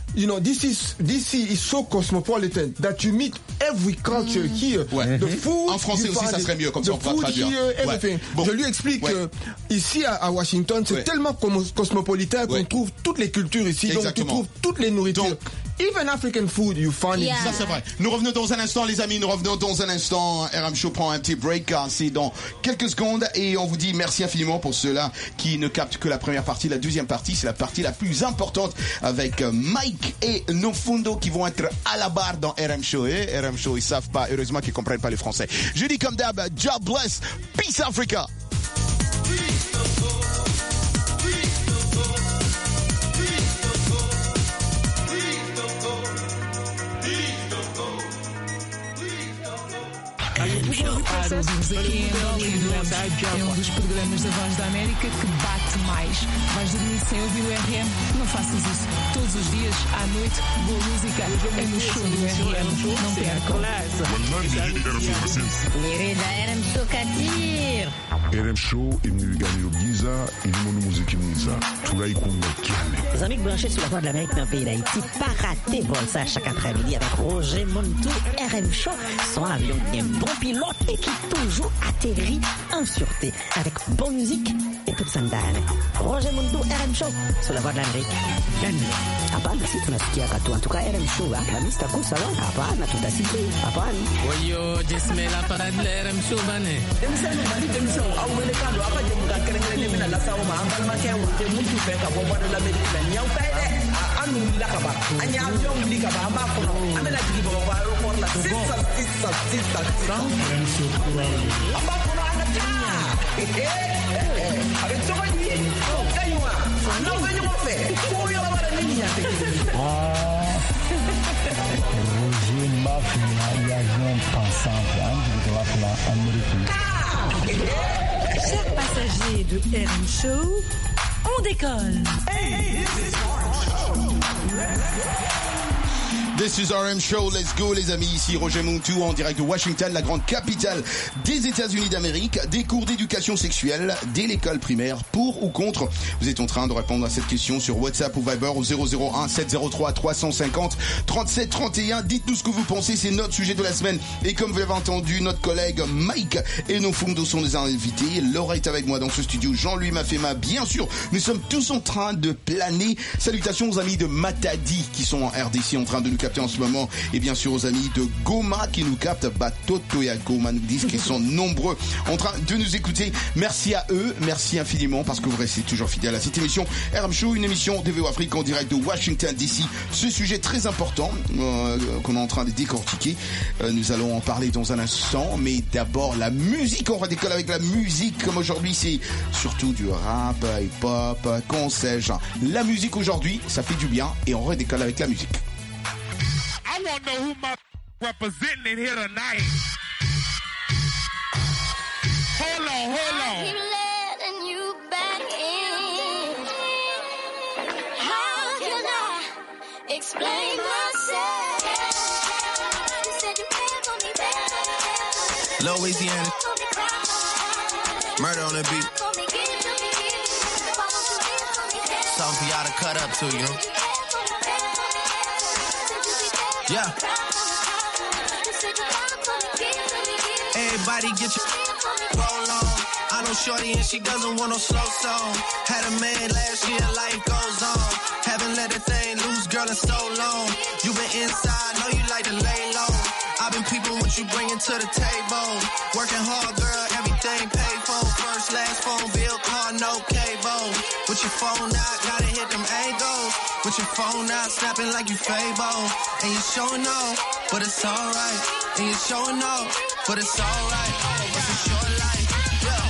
you know, this is this is so cosmopolitan that you meet every culture mm. here. Ouais. The food. En français aussi, ça serait mieux, comme ça on pourra traduire. Here, everything. Ouais. Bon. Je lui explique ouais. que ici à, à Washington, c'est ouais. tellement cosmopolitain qu'on ouais. trouve toutes les cultures ici. Exactement. Donc tu trouves toutes les nourritures. Donc, even African food, you find yeah. it. Ça, c'est vrai. Nous revenons dans un instant, les amis. Nous revenons dans un instant. R M Show prend un petit break. C'est dans quelques secondes. Et on vous dit merci infiniment pour ceux-là qui ne captent que la première partie. La deuxième partie, c'est la partie la plus importante avec Mike et Nofundo qui vont être à la barre dans R M Show. Et R M Show, ils savent pas. Heureusement qu'ils comprennent pas le français. Je dis comme d'hab, God bless. Peace Africa. Ouvimos aqui em Angola e duramos. É um dos programas da Voz da América que bate mais. Vais dormir sem ouvir o R M? Não faças isso. Todos os dias, à noite, boa música é no show do R M. Não percam. Mirida R M Show Katir. R M Show imnigani giza ilimono muziki mwiza tulaikunga kiane. Les amis branchés sur la Voix de l'Amérique dans le pays d'Haïti, pas rater vol ça chaque après-midi avec Roger Montou, R M Show, son avion qui est un bon pilote et qui toujours atterrit en sûreté avec bonne musique et toute sandale. Roger Montou, R M Show, sur la Voix de l'Amérique. Hapana, si tunasikia katu. En tout cas, R M Show, Alhamisi taku salon. Hapana, tutasikia. Hapana. Oyo, jesme la parade de R M Show bane. Emission, bali emission. Au wele kando apa je muka kerengere mina la sawo ma ambal ma kewa. Je muntu fe ka Voix de l'Amérique la nyau tay de. Anu la ka ba. Anya avion li ka ba ma ko no. Amena digi ba ba ro for la sisa sisa sisa. R M Show kurang. Amba ko no ana ta. Eh eh. Avec ça va dire. Kaywa. Non venyo mo fe. Ko yo la ba ni ya te. Ah. Roger Mafia, il y a un pensant, Chers passagers de R M Show, on décolle. Hey, This is R M Show, let's go les amis, ici Roger Montou en direct de Washington, la grande capitale des États-Unis d'Amérique, des cours d'éducation sexuelle dès l'école primaire, pour ou contre. Vous êtes en train de répondre à cette question sur WhatsApp ou Viber au zéro zéro un sept zéro trois trois cent cinquante trente-sept trente et un. Dites-nous ce que vous pensez, c'est notre sujet de la semaine. Et comme vous l'avez entendu, notre collègue Mike et Nofundo sont des invités. Laura est avec moi dans ce studio, Jean-Louis Mafema, bien sûr. Nous sommes tous en train de planer. Salutations aux amis de Matadi qui sont en R D C en train de nous capter en ce moment, et bien sûr aux amis de Goma qui nous captent. Batoto et Goma nous disent qu'ils sont nombreux en train de nous écouter. Merci à eux, merci infiniment parce que vous restez toujours fidèles à cette émission R M Show, une émission D V O Afrique en direct de Washington D C. Ce sujet très important euh, qu'on est en train de décortiquer, euh, nous allons en parler dans un instant, mais d'abord la musique. On redécolle avec la musique, comme aujourd'hui c'est surtout du rap, hip-hop, qu'on sais-je. La musique aujourd'hui, ça fait du bien et on redécolle avec la musique. I want to know who my representing in here tonight. Hold on, hold on. Keep letting you back in. How can I explain myself? You said you cared for me better. Louisiana. Murder on the beat. Something for y'all to cut up to, you know? Yeah. Everybody get your roll on. I know shorty and she doesn't want no slow song. Had a man last year, life goes on. Haven't let a thing loose, girl, in so long. You been inside, know you like to lay low. I've been peeping what you bringing to the table. Working hard, girl, everything paid for. First, last phone bill, car, no cable. With your phone out, gotta hit them angles. With your phone out, snapping like you Fable. And you're showing off, but it's alright. And you're showing off, but it's alright. It's a short life, yeah.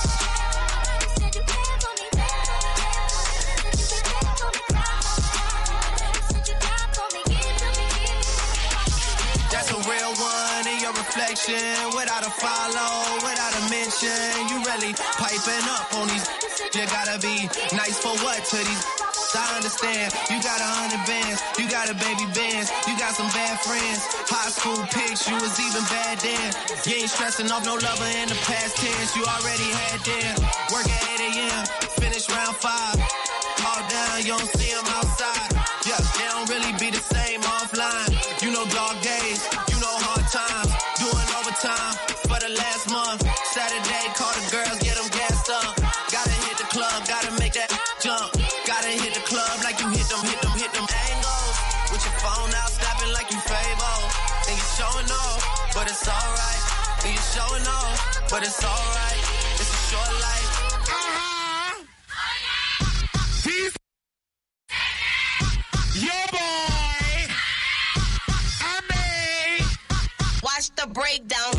That's a real one in your reflection. Without a follow, without a mention. You really piping up on these. You gotta be nice for what to these. I understand, you got a hundred bands, you got a baby bands, you got some bad friends. High school pics, you was even bad then. You ain't stressing off no lover in the past tense, you already had them. Work at eight a.m., finish round five. All fall down, you don't see them outside. Yeah, they don't really be the same offline. You know dog days, you know hard times. Doing overtime for the last month. Saturday, call the girls, get them gassed up. Gotta hit the club, gotta make that jump. Gotta hit the club like you hit them, hit them, hit them angles. With your phone out, snapping like you Fable. And you showing off, but it's alright. And you showing off, but it's alright. It's a short life. Your boy, I made. Watch the breakdown.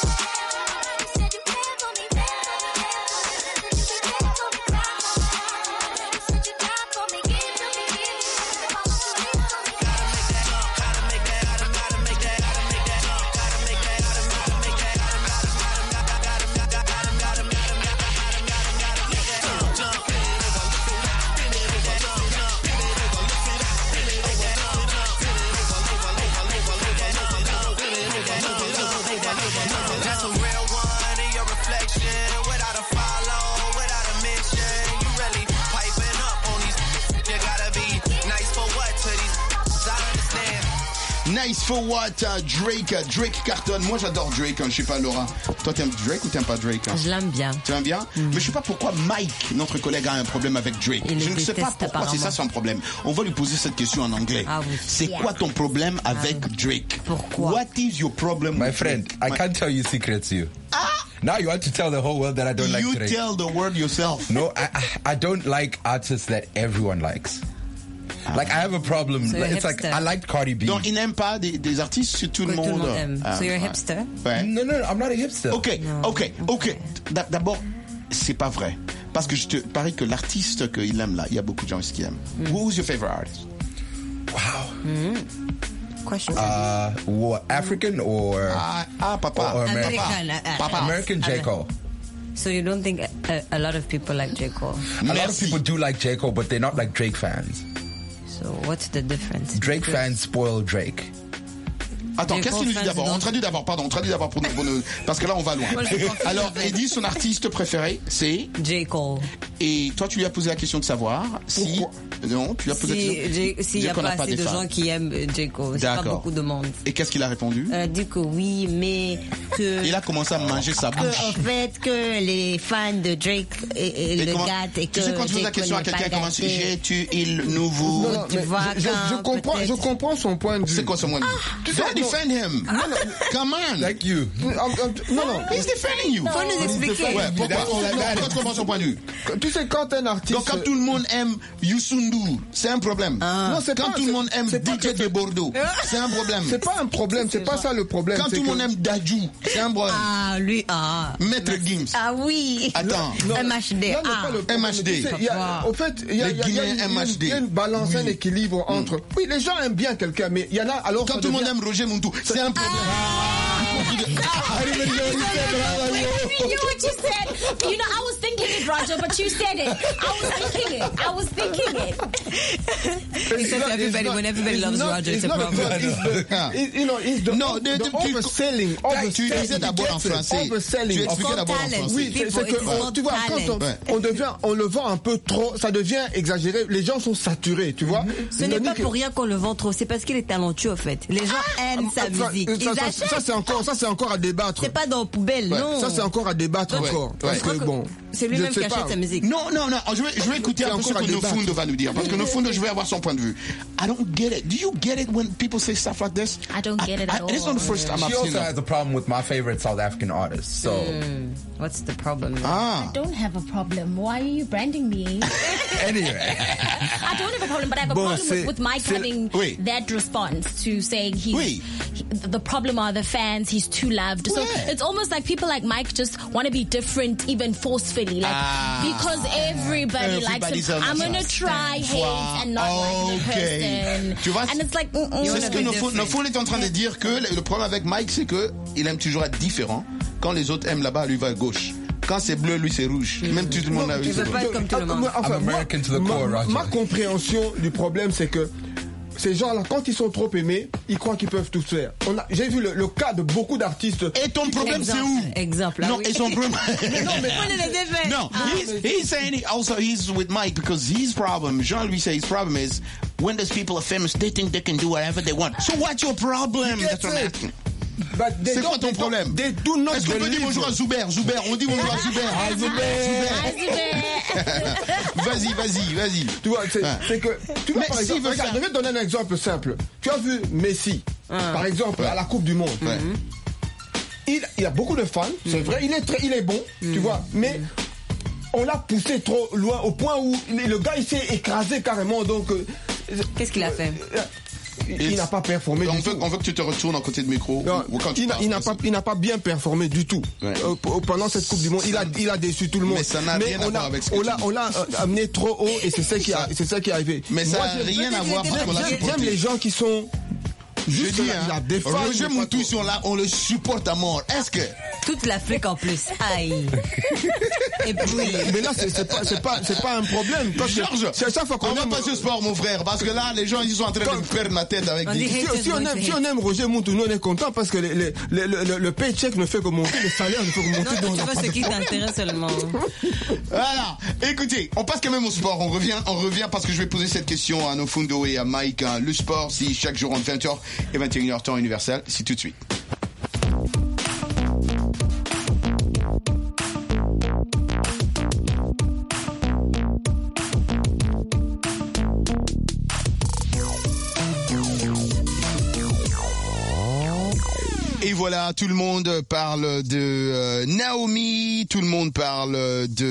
That's a real one in your reflection. Without a follow, without a mention. You really piping up on these. You gotta be nice for what to these. I understand. Nice for what, uh, Drake, uh, Drake cartonne. Moi j'adore Drake, hein, je sais pas Laura. Toi t'aimes Drake ou t'aimes pas Drake hein? Je l'aime bien. Tu l'aimes bien mm. Mais je sais pas pourquoi Mike, notre collègue, a un problème avec Drake. Il je ne sais pas pourquoi, c'est ça son problème. On va lui poser cette question en anglais. Ah, oui. C'est yeah. quoi ton problème avec ah, Drake? Pourquoi? What is your problem My with friend, Drake? I My... can't tell you secrets you. Ah! Now you want to tell the whole world that I don't you like Drake. You tell the world yourself. No, I, I I don't like artists that everyone likes. Like I have a problem. So It's like I liked Cardi B. Donc il n'aime pas des, des artistes que tout le que monde, tout le monde aime. Ah, so you're a ouais. hipster? Ouais. No, no, no, I'm not a hipster. Ok, no. ok, ok. D'abord, c'est pas vrai. Parce que je te parie que l'artiste qu'il aime là, il y a beaucoup de gens qui l'aiment. Mm. Who's your favorite artist? Wow. Mm. Question. Uh, what, African or ah, ah papa, or, or American? American, uh, Papa. American J. Cole. So you don't think a, a lot of people like J. Cole? A Merci. lot of people do like J. Cole, but they're not like Drake fans. So what's the difference? Drake fans spoil Drake. Attends, qu'est-ce qu'il nous dit d'abord? On traduit d'abord, pardon, on traduit d'abord pour nous, pour nous, parce que là on va loin. Alors, Eddie, son artiste préféré, c'est J. Cole. Et toi, tu lui as posé la question de savoir si. Pourquoi? Non, tu lui as posé si, la question. S'il n'y a pas assez de gens qui aiment J. Cole, c'est pas beaucoup de monde. Et qu'est-ce qu'il a répondu? Elle a dit que oui, mais que. Il a commencé à manger sa bouche. Que, en fait, que les fans de Drake et, et le comment, gâtent et que. Tu sais, quand tu poses la question à quelqu'un, comment c'est j'ai-tu, il, nous, vous. Non, non, tu vois, je, je, je, comprends, je comprends son point de vue. C'est quoi son point de vue? Tu dois defend him. Non, non. Come on. Like you. Non, non. He's defending you. Faut nous expliquer. Ouais, pourquoi? Pourquoi tu comprends son point de vue? Tu sais, quand un artiste. Donc, quand tout le monde aime Youssou, c'est un problème. Ah. Non, c'est quand pas, tout le monde aime D J de Bordeaux, c'est un problème. C'est pas un problème, c'est pas ça le problème. Quand tout le monde aime Dadju, c'est un problème. Ah, lui, ah. Maître Gims. Ah oui. Attends. M H D. Non, ah. M H D. Au fait, il y a, y a, y a, une, y a une balance, oui. un équilibre entre. Mm. Oui, les gens aiment bien quelqu'un, mais il y en a alors. Quand tout le monde aime Roger Muntu, c'est un problème. I didn't even know what you said. You know, I was thinking it, Roger, but you said it. I was thinking it. I was thinking it. Except everybody, when everybody loves not, Roger, it's, it's a problem. The, it, you know, it's the, no, the, the, the overselling. Tu disais d'abord en français. Overselling. Tu expliquais d'abord en français. Oui, c'est que, tu vois, quand on, on devient, on le vend un peu trop, ça devient exagéré. Les gens sont saturés, tu vois. Ce n'est pas pour rien qu'on le vend trop, c'est parce qu'il est talentueux, en fait. Les gens aiment sa musique. Ils ça, achètent. Ça, c'est encore, ça, c'est encore à débattre. C'est pas dans poubelle, ouais, non. Ça, c'est encore à débattre ouais, encore. Ouais. Parce que, bon. C'est lui-même qui achète sa musique. Non, non, non. Je vais, je vais écouter un peu ce que Nofundo va nous dire. Parce que Nofundo, je vais avoir son point de vue. I don't get it. Do you get it when people say stuff like this? I don't get it at all. It's not the first time I've seen it. She also has a problem with my favorite South African artists. So. Mm. What's the problem? Ah. I don't have a problem. Why are you branding me? Anyway. I don't have a problem, but I have a Bon, problem with, with Mike having oui. that response to saying he's, oui. he, the problem are the fans, he's too loved. So ouais. it's almost like people like Mike just want to be different, even forcefully. Like, ah. because everybody likes him, I'm going to try hate wow. and not okay. like the person. Tu vois, and it's like, c'est ce que Nofundo est en train de dire, que le problème avec Mike, c'est que il aime toujours être différent. Quand les autres aiment là-bas, lui va à gauche. Quand c'est bleu, lui c'est rouge. Même tout le monde a vu. Tu veux pas être comme tout le monde. Enfin, I'm American moi, to the core, ma, Roger. ma compréhension du problème, c'est que ces gens-là, quand ils sont trop aimés, ils croient qu'ils peuvent tout faire. On a, j'ai vu le, le cas de beaucoup d'artistes. Et ton problème, c'est où? Exemple. Non, et son problème. non, mais no, he's, he's saying it also he's with Mike because his problem, Jean-Louis says his problem is when those people are famous, they think they can do whatever they want. So what's your problem? That's what I'm asking. C'est quoi ton problème? Est-ce qu'on peut dire bonjour à Zuber? Zuber, on dit bonjour à Zuber. Ah, Zuber. Vas-y, vas-y, vas-y. Tu vois, c'est, ah. c'est que. Tu vois, mais par si exemple, regarde, faire... je vais te donner un exemple simple. Tu as vu Messi, ah. par exemple, ouais. à la Coupe du Monde. Ouais. Il, il a beaucoup de fans, c'est mm. vrai, il est, très, il est bon, mm. tu vois, mais. Mm. On l'a poussé trop loin au point où le gars il s'est écrasé carrément. Donc, euh, qu'est-ce qu'il a fait? Il, il n'a pas performé on du veut, tout. On veut que tu te retournes à côté de micro. Non, ou quand tu il, parles, il, n'a pas, il n'a pas bien performé du tout. Ouais. Euh, pendant cette Coupe du Monde, il a, il a déçu tout le monde. Mais ça n'a mais rien on à a, voir avec ce que on tu l'a, dis. on l'a euh, amené trop haut et c'est ça qui, a, c'est ça qui est arrivé. Mais ça Moi, n'a rien à voir parce qu'on l'a supporté. J'aime les gens qui sont. Juste je dis, la, hein, la défense. Roger Moutou, si on, l'a, on le supporte à mort. Est-ce que. Toute l'Afrique en plus. Aïe. Et puis. Mais là, c'est, c'est, pas, c'est, pas, c'est pas un problème. Parce Georges, c'est chaque fois qu'on on va aime... passer au sport, mon frère. Parce que là, les gens, ils sont en train Quand... de me perdre la tête avec on des. Si, si, on aime, si on aime Roger Moutou, nous on est content parce que les, les, les, le, le paycheck ne fait que monter, le salaire ne fait que monter. Non, tu vois ce qui t'intéresse seulement. Voilà. Écoutez, on passe quand même au sport. On revient, on revient parce que je vais poser cette question à Nofundo et à Mike. Hein. Le sport, si chaque jour entre vingt heures et vingt et une heures temps universel, c'est tout de suite. Et voilà, tout le monde parle de euh, Naomi, tout le monde parle de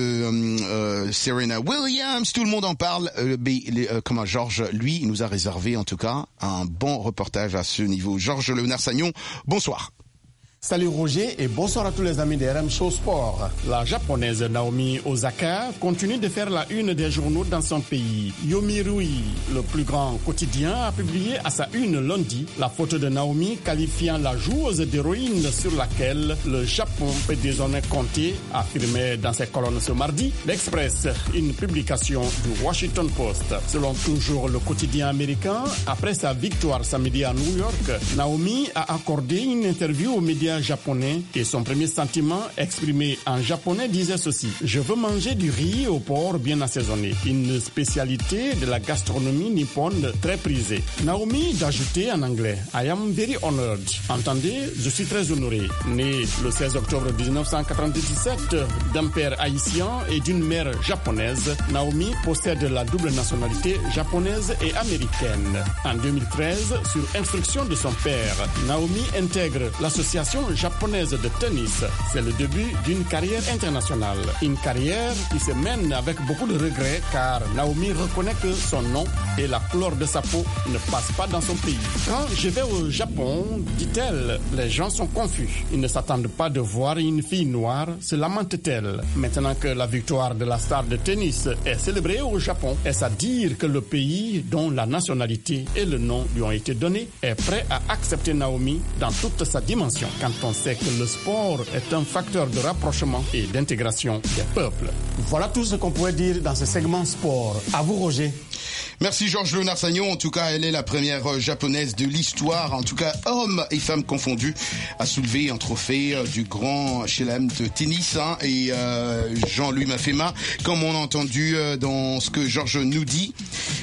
euh, Serena Williams, tout le monde en parle. Euh, mais, euh, comment Georges, lui, il nous a réservé en tout cas un bon reportage à ce niveau. Georges Léonard Sagnon, bonsoir. Salut Roger et bonsoir à tous les amis de R M Show Sport. La japonaise Naomi Osaka continue de faire la une des journaux dans son pays. Yomiuri, le plus grand quotidien, a publié à sa une lundi la photo de Naomi qualifiant la joueuse d'héroïne sur laquelle le Japon peut désormais compter, affirmé dans ses colonnes ce mardi l'Express, une publication du Washington Post. Selon toujours le quotidien américain, après sa victoire samedi à New York, Naomi a accordé une interview aux médias japonais et son premier sentiment exprimé en japonais disait ceci: je veux manger du riz au porc bien assaisonné, une spécialité de la gastronomie nippone très prisée. Naomi d'ajouter en anglais: I am very honored. Entendez, je suis très honoré. Née le seize octobre dix-neuf cent quatre-vingt-dix-sept d'un père haïtien et d'une mère japonaise, Naomi possède la double nationalité japonaise et américaine. En deux mille treize, sur instruction de son père, Naomi intègre l'association japonaise de tennis. C'est le début d'une carrière internationale. Une carrière qui se mène avec beaucoup de regrets car Naomi reconnaît que son nom et la couleur de sa peau ne passent pas dans son pays. Quand je vais au Japon, dit-elle, les gens sont confus. Ils ne s'attendent pas de voir une fille noire, se lamente-t-elle. Maintenant que la victoire de la star de tennis est célébrée au Japon, est-ce à dire que le pays dont la nationalité et le nom lui ont été donnés est prêt à accepter Naomi dans toute sa dimension? Quand on sait que le sport est un facteur de rapprochement et d'intégration des peuples. Voilà tout ce qu'on pourrait dire dans ce segment sport. À vous, Roger. Merci Georges Léonard Sagnon. En tout cas, elle est la première japonaise de l'histoire, en tout cas hommes et femmes confondus, à soulever un trophée du grand chelem de tennis. Hein, et euh, Jean-Louis Mafema, comme on a entendu euh, dans ce que Georges nous dit,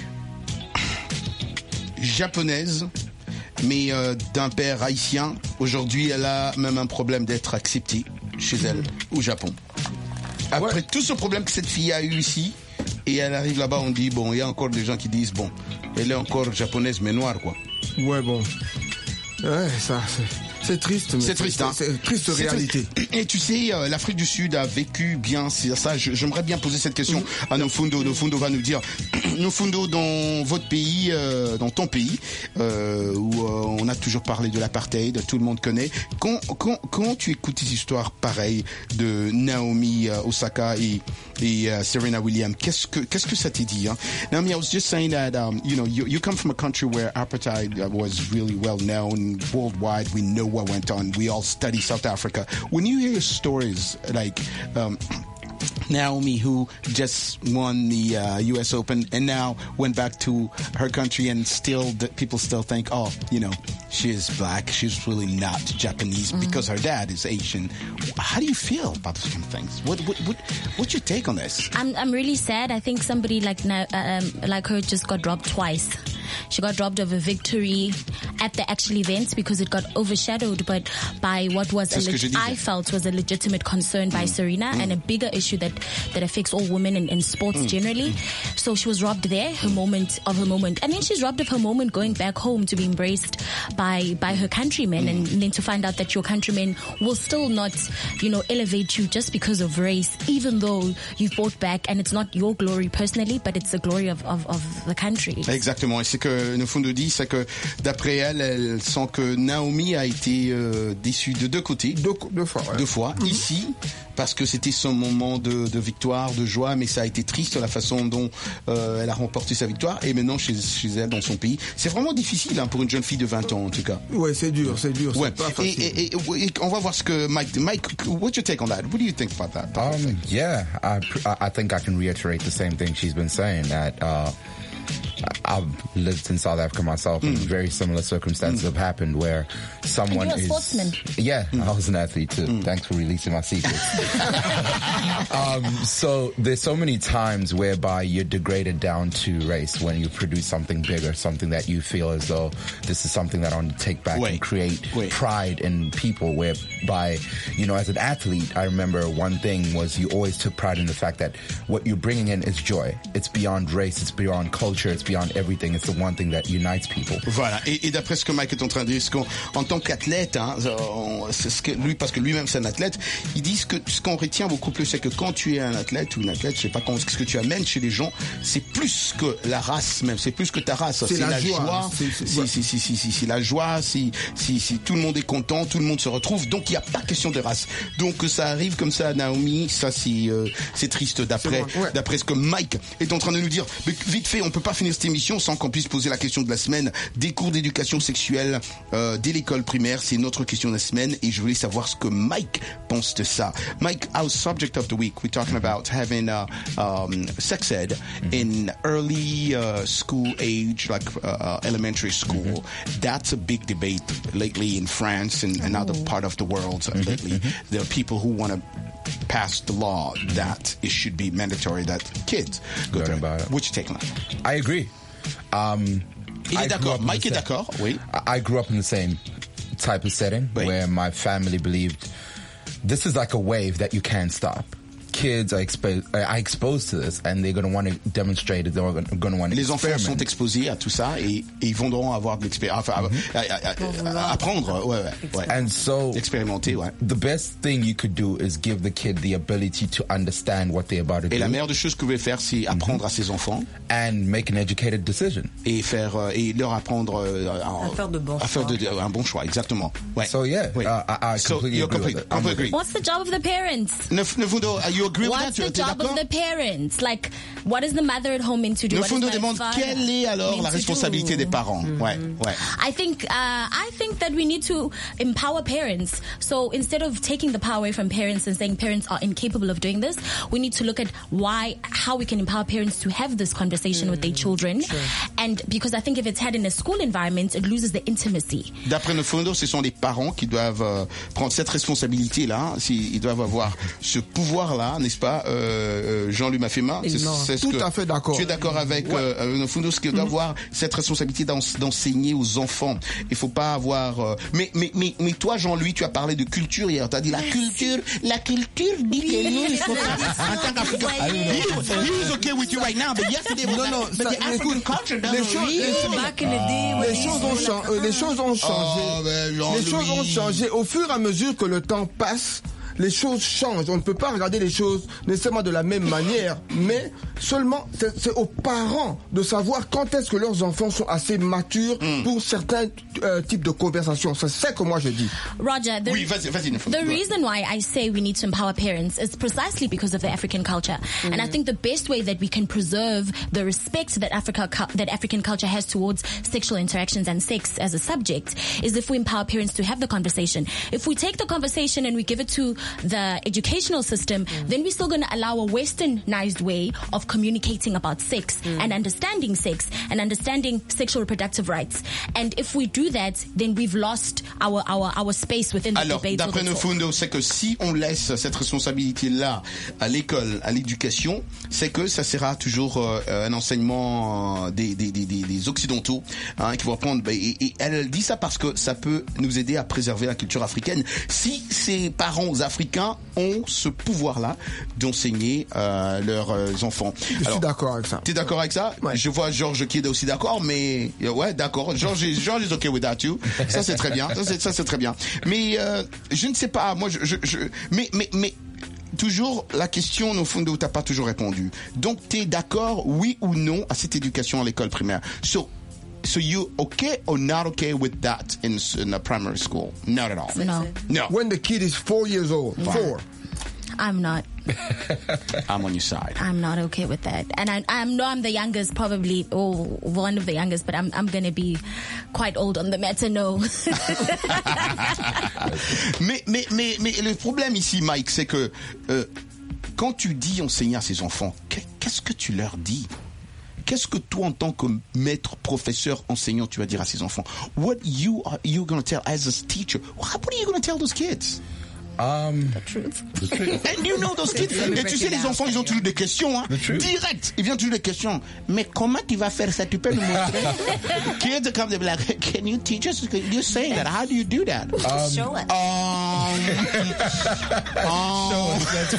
japonaise, mais euh, d'un père haïtien. Aujourd'hui, elle a même un problème d'être acceptée chez elle, au Japon. Après ouais. tout ce problème que cette fille a eu ici, et elle arrive là-bas, on dit, bon, il y a encore des gens qui disent, bon, elle est encore japonaise, mais noire, quoi. Ouais, bon. Ouais, ça, c'est... C'est triste, mais c'est triste, hein. C'est triste c'est réalité. Triste. Et tu sais, euh, l'Afrique du Sud a vécu bien, c'est ça. Je, j'aimerais bien poser cette question mmh. à Nofundo. Nofundo va nous dire, Nofundo, dans votre pays, euh, dans ton pays, euh, où euh, on a toujours parlé de l'apartheid, tout le monde connaît. Quand, quand, quand tu écoutes des histoires pareilles de Naomi uh, Osaka et, et uh, Serena Williams, qu'est-ce que qu'est-ce que ça t'a dit, hein? Naomi, I was just saying that, um, you know, you, you come from a country where apartheid was really well known worldwide. We know what went on. We all study South Africa. When you hear stories like um, Naomi, who just won the uh, U S Open and now went back to her country, and still the people still think, oh, you know, she is black. She's really not Japanese mm. because her dad is Asian. How do you feel about those kind of things? What what what what's your take on this? I'm I'm really sad. I think somebody like um, like her just got dropped twice. She got robbed of a victory at the actual event because it got overshadowed but by what was a leg- I felt was a legitimate concern mm. by Serena mm. and a bigger issue that, that affects all women in, in sports mm. generally. So she was robbed there, her moment of her moment. And then she's robbed of her moment going back home to be embraced by, by her countrymen mm. and, and then to find out that your countrymen will still not, you know, elevate you just because of race, even though you've fought back and it's not your glory personally, but it's the glory of, of, of the country. Exactement. Et c'est que Nofundo dit, c'est que d'après elle, elle sent que Naomi a été euh, déçue de deux côtés. Deux, deux fois. Ouais. Deux fois. Mm-hmm. Ici, parce que c'était son moment de, de victoire, de joie, mais ça a été triste la façon dont euh, elle a remporté sa victoire. Et maintenant, chez, chez elle, dans son pays, c'est vraiment difficile hein, pour une jeune fille de vingt ans, en tout cas. Ouais, c'est dur, c'est dur. Ouais. C'est pas facile. Et, et, et, et on va voir ce que Mike. Mike, what's your take on that? What do you think about that? Um, yeah, I, I think I can reiterate the same thing she's been saying. That. Uh, I've lived in South Africa myself, mm. and very similar circumstances mm. have happened where someone and you're a is. Sportsman. Yeah, mm. I was an athlete too. Mm. Thanks for releasing my secrets. um, so there's so many times whereby you're degraded down to race when you produce something bigger, something that you feel as though this is something that I want to take back Wait. and create Wait. pride in people. Whereby, you know, as an athlete, I remember one thing was you always took pride in the fact that what you're bringing in is joy. It's beyond race. It's beyond culture. It's beyond everything. It's the one thing that unites people. Voilà. Et, et d'après ce que Mike est en train de dire, ce qu'on, en tant qu'athlète, hein, on, c'est ce que lui, parce que lui-même c'est un athlète, ils disent que ce qu'on retient beaucoup plus, c'est que quand tu es un athlète ou une athlète, je sais pas comment, ce que tu amènes chez les gens, c'est plus que la race même, c'est plus que ta race. C'est, c'est la, la joie. joie c'est, c'est, si, ouais. si, si, si, si, si, la joie, si, si, si tout le monde est content, tout le monde se retrouve, donc il n'y a pas question de race. Donc ça arrive comme ça à Naomi, ça c'est, euh, c'est triste d'après, c'est ouais. d'après ce que Mike est en train de nous dire. Mais vite fait, on peut pas finir cette émission sans qu'on puisse poser la question de la semaine. Des cours d'éducation sexuelle euh, dès l'école primaire, c'est notre question de la semaine et je voulais savoir ce que Mike pense de ça. Mike, our subject of the week, we're talking about having uh, um, sex ed in early uh, school age, like uh, elementary school. Mm-hmm. That's a big debate lately in France and another oh. part of the world. Mm-hmm. Lately, mm-hmm. there are people who want to pass the law that it should be mandatory that kids go Learn through. About it. What's your take on that? I agree. Um, Il est I d'accord. Mike est d'accord. Oui. I grew up in the same type of setting oui. where my family believed this is like a wave that you can't stop. Kids are exposed, are exposed to this, and they're going to want to demonstrate it. They're going to want to Les enfants experiment. sont exposés à tout ça et, et ils vont avoir de l'expérience, enfin, mm-hmm. apprendre, ouais, ouais, ouais. And so, expérimenter, ouais. The best thing you could do is give the kid the ability to understand what they're about to et do. la meilleure des choses que vous pouvez faire, c'est apprendre mm-hmm. à ses enfants and make an educated decision et faire et leur apprendre à, à faire de bons à faire de, un bon choix, exactement. Ouais. So yeah, oui. uh, I, I completely so, agree. Complete, with it. complete agree. What's the job of the parents? Nefundo, are you agree What's with that? the job of the parents? Like, what is the mother at home meant to do? Nefundo demande quelle est alors la responsabilité do? des parents. Mm-hmm. Ouais, ouais. I think uh, I think that we need to empower parents. So instead of taking the power away from parents and saying parents are incapable of doing this, we need to look at why, how we can empower parents to have this conversation mm, with their children. Sure. And because I think if it's had in a school environment, it loses the intimacy. D'après Nefundo, ce sont les parents qui doivent euh, prendre cette responsabilité-là. Ils doivent avoir ce pouvoir-là, n'est-ce pas, euh, Jean-Louis Mafema? C'est, c'est tout que, à fait d'accord. Tu es d'accord avec ouais. euh, Nefundo, ce qui doit mm-hmm. avoir cette responsabilité d'enseigner aux enfants. Il faut pas avoir. Euh, mais, mais, mais, mais toi, Jean-Louis, tu as parlé de culture hier. Tu as dit la culture, la culture dit que nous, il faut pas. En tant qu'Africain, he was okay with you right now, but yesterday was non, non, but ça, the African culture doesn't les choses, les, les choses ont changé. Les choses ont changé. Oh, ben, les choses ont changé au fur et à mesure que le temps passe. Les choses changent. On ne peut pas regarder les choses nécessairement de la même manière, mais seulement c'est, c'est aux parents de savoir quand est-ce que leurs enfants sont assez matures mm. pour certains euh, types de conversations. C'est ça que moi je dis. Roger, the, oui, vas-y, vas-y, the reason why I say we need to empower parents is precisely because of the African culture, mm. and I think the best way that we can preserve the respect that Africa that African culture has towards sexual interactions and sex as a subject is if we empower parents to have the conversation. If we take the conversation and we give it to the educational system, mm. then we're still going to allow a westernized way of communicating about sex mm. and understanding sex and understanding sexual reproductive rights. And if we do that, then we've lost our our our space within the Alors, debate. d'après Nofundo, c'est que si on laisse cette responsabilité-là à l'école, à l'éducation, c'est que ça sera toujours euh, un enseignement des, des, des, des occidentaux hein, qui vont apprendre. Et, et elle dit ça parce que ça peut nous aider à préserver la culture africaine. Si ces parents africains ont ce pouvoir-là d'enseigner euh, leurs euh, enfants. Je Alors, suis d'accord avec ça. T'es d'accord avec ça? Ouais. Je vois Georges qui est aussi d'accord, mais ouais, d'accord. Georges is, Georges is okay with that too. Ça c'est très bien. Ça c'est, ça c'est très bien. Mais euh, je ne sais pas. Moi, je, je, je mais mais mais. Toujours la question au fond où t'as pas toujours répondu. Donc t'es d'accord, oui ou non, à cette éducation à l'école primaire? So, so you okay or not okay with that in, in a primary school? Not at all. No. No. When the kid is four years old. Fine. Four. I'm not. I'm on your side. I'm not okay with that, and I I know I'm the youngest, probably, or one of the youngest, but I'm I'm gonna be quite old on the matter. No. mais mais mais mais le problème ici, Mike, c'est que euh, quand tu dis enseigner à ses enfants, qu'est-ce que tu leur dis? Qu'est-ce que toi, en tant que maître, professeur, enseignant, tu vas dire à ces enfants? What you are you gonna tell as a teacher? What are you gonna tell those kids? Um, the truth. The truth. And you know those kids. Et tu sais, les enfants, ils ont toujours des questions, hein. Direct. Ils viennent toujours des questions. Mais comment tu vas faire ça? Tu peux nous montrer? Kids come, they're like, can you teach us? You're saying that. How do you do that? Um, Show us. Um, um, Show us. That's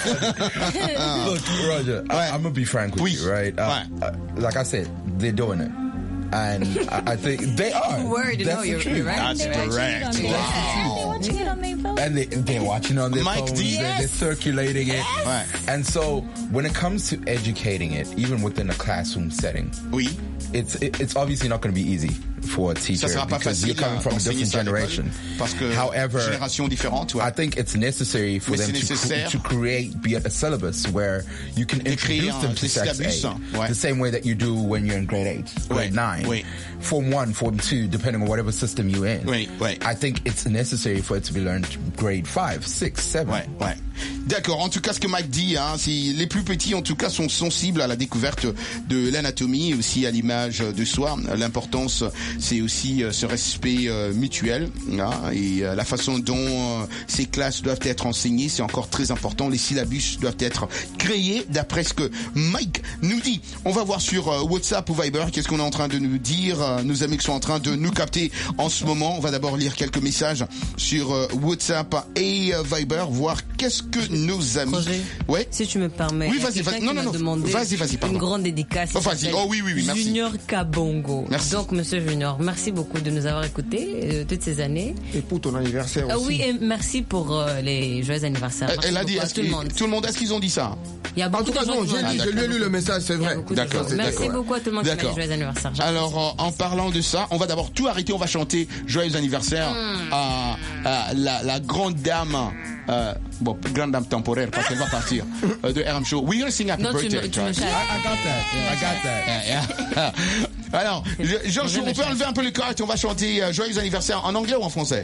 funny. Look, Roger, I, I'm gonna be frank with oui. you, right? Uh, uh, like I said, they're doing it. And I, I think they are. Word, That's no, the you're, truth. you're right. That's correct. Wow. They're watching it on their phone. And they, they're watching on their Mike phones, D. they're, Yes. they're circulating it. Yes. Ouais. And so when it comes to educating it, even within a classroom setting, oui. it's it, it's obviously not going to be easy for a teacher Ça sera pas because facile you're coming from a different generation. Parce que However, génération différente, ouais. I think it's necessary for Mais them c'est to, nécessaire. to create be a syllabus where you can D'écrire introduce them to des sex syllabus, ed ouais. the same way that you do when you're in grade eight, grade Ouais. nine, Oui. form one, form two, depending on whatever system you're in. Oui, oui. I think it's necessary for it to be learned grade five, six, seven. Ouais, ouais. D'accord. En tout cas, ce que Mike dit, hein, si les plus petits, en tout cas, sont sensibles à la découverte de l'anatomie, aussi à l'image de soi. L'importance, c'est aussi ce respect euh, mutuel, hein, et euh, la façon dont euh, ces classes doivent être enseignées, c'est encore très important. Les syllabus doivent être créés d'après ce que Mike nous dit. On va voir sur euh, WhatsApp ou Viber qu'est-ce qu'on est en train de nous dire. Euh, nos amis qui sont en train de nous capter en ce moment. On va d'abord lire quelques messages sur euh, WhatsApp et euh, Viber, voir qu'est-ce que nos amis. Roger, ouais. Si tu me permets. Oui, vas-y, vas-y. Non, non, non. Vas-y, vas-y, pardon. Une grande dédicace. Oh, vas-y. Oh oui, oui, oui, merci. Junior Kabongo. Merci. Donc, monsieur Junior, merci beaucoup de nous avoir écoutés euh, toutes ces années. Et pour ton anniversaire aussi. Euh, oui, et merci pour euh, les joyeux anniversaires. Elle, elle a dit, à tout le monde. tout le monde, est-ce qu'ils ont dit ça? Il y a En beaucoup tout cas, de gens non, qui j'ai m'ont lu, dit. je lui ai lu le message, c'est vrai. D'accord. Merci D'accord. beaucoup à tout le monde qui m'a dit D'accord. joyeux anniversaire. Alors, euh, en parlant de ça, on va d'abord tout arrêter. On va chanter joyeux anniversaire Hmm. à, à la, la grande dame. Euh, bon, grande dame temporaire parce qu'elle va partir euh, de R M Show. We're gonna sing happy Non, tu birthday. me- tu me Joyce. chasses. I, I got that. I got that. Yeah, yeah. Alors, je- Georges, on peut enlever un peu le corps et on va chanter euh, joyeux anniversaire en anglais ou en français?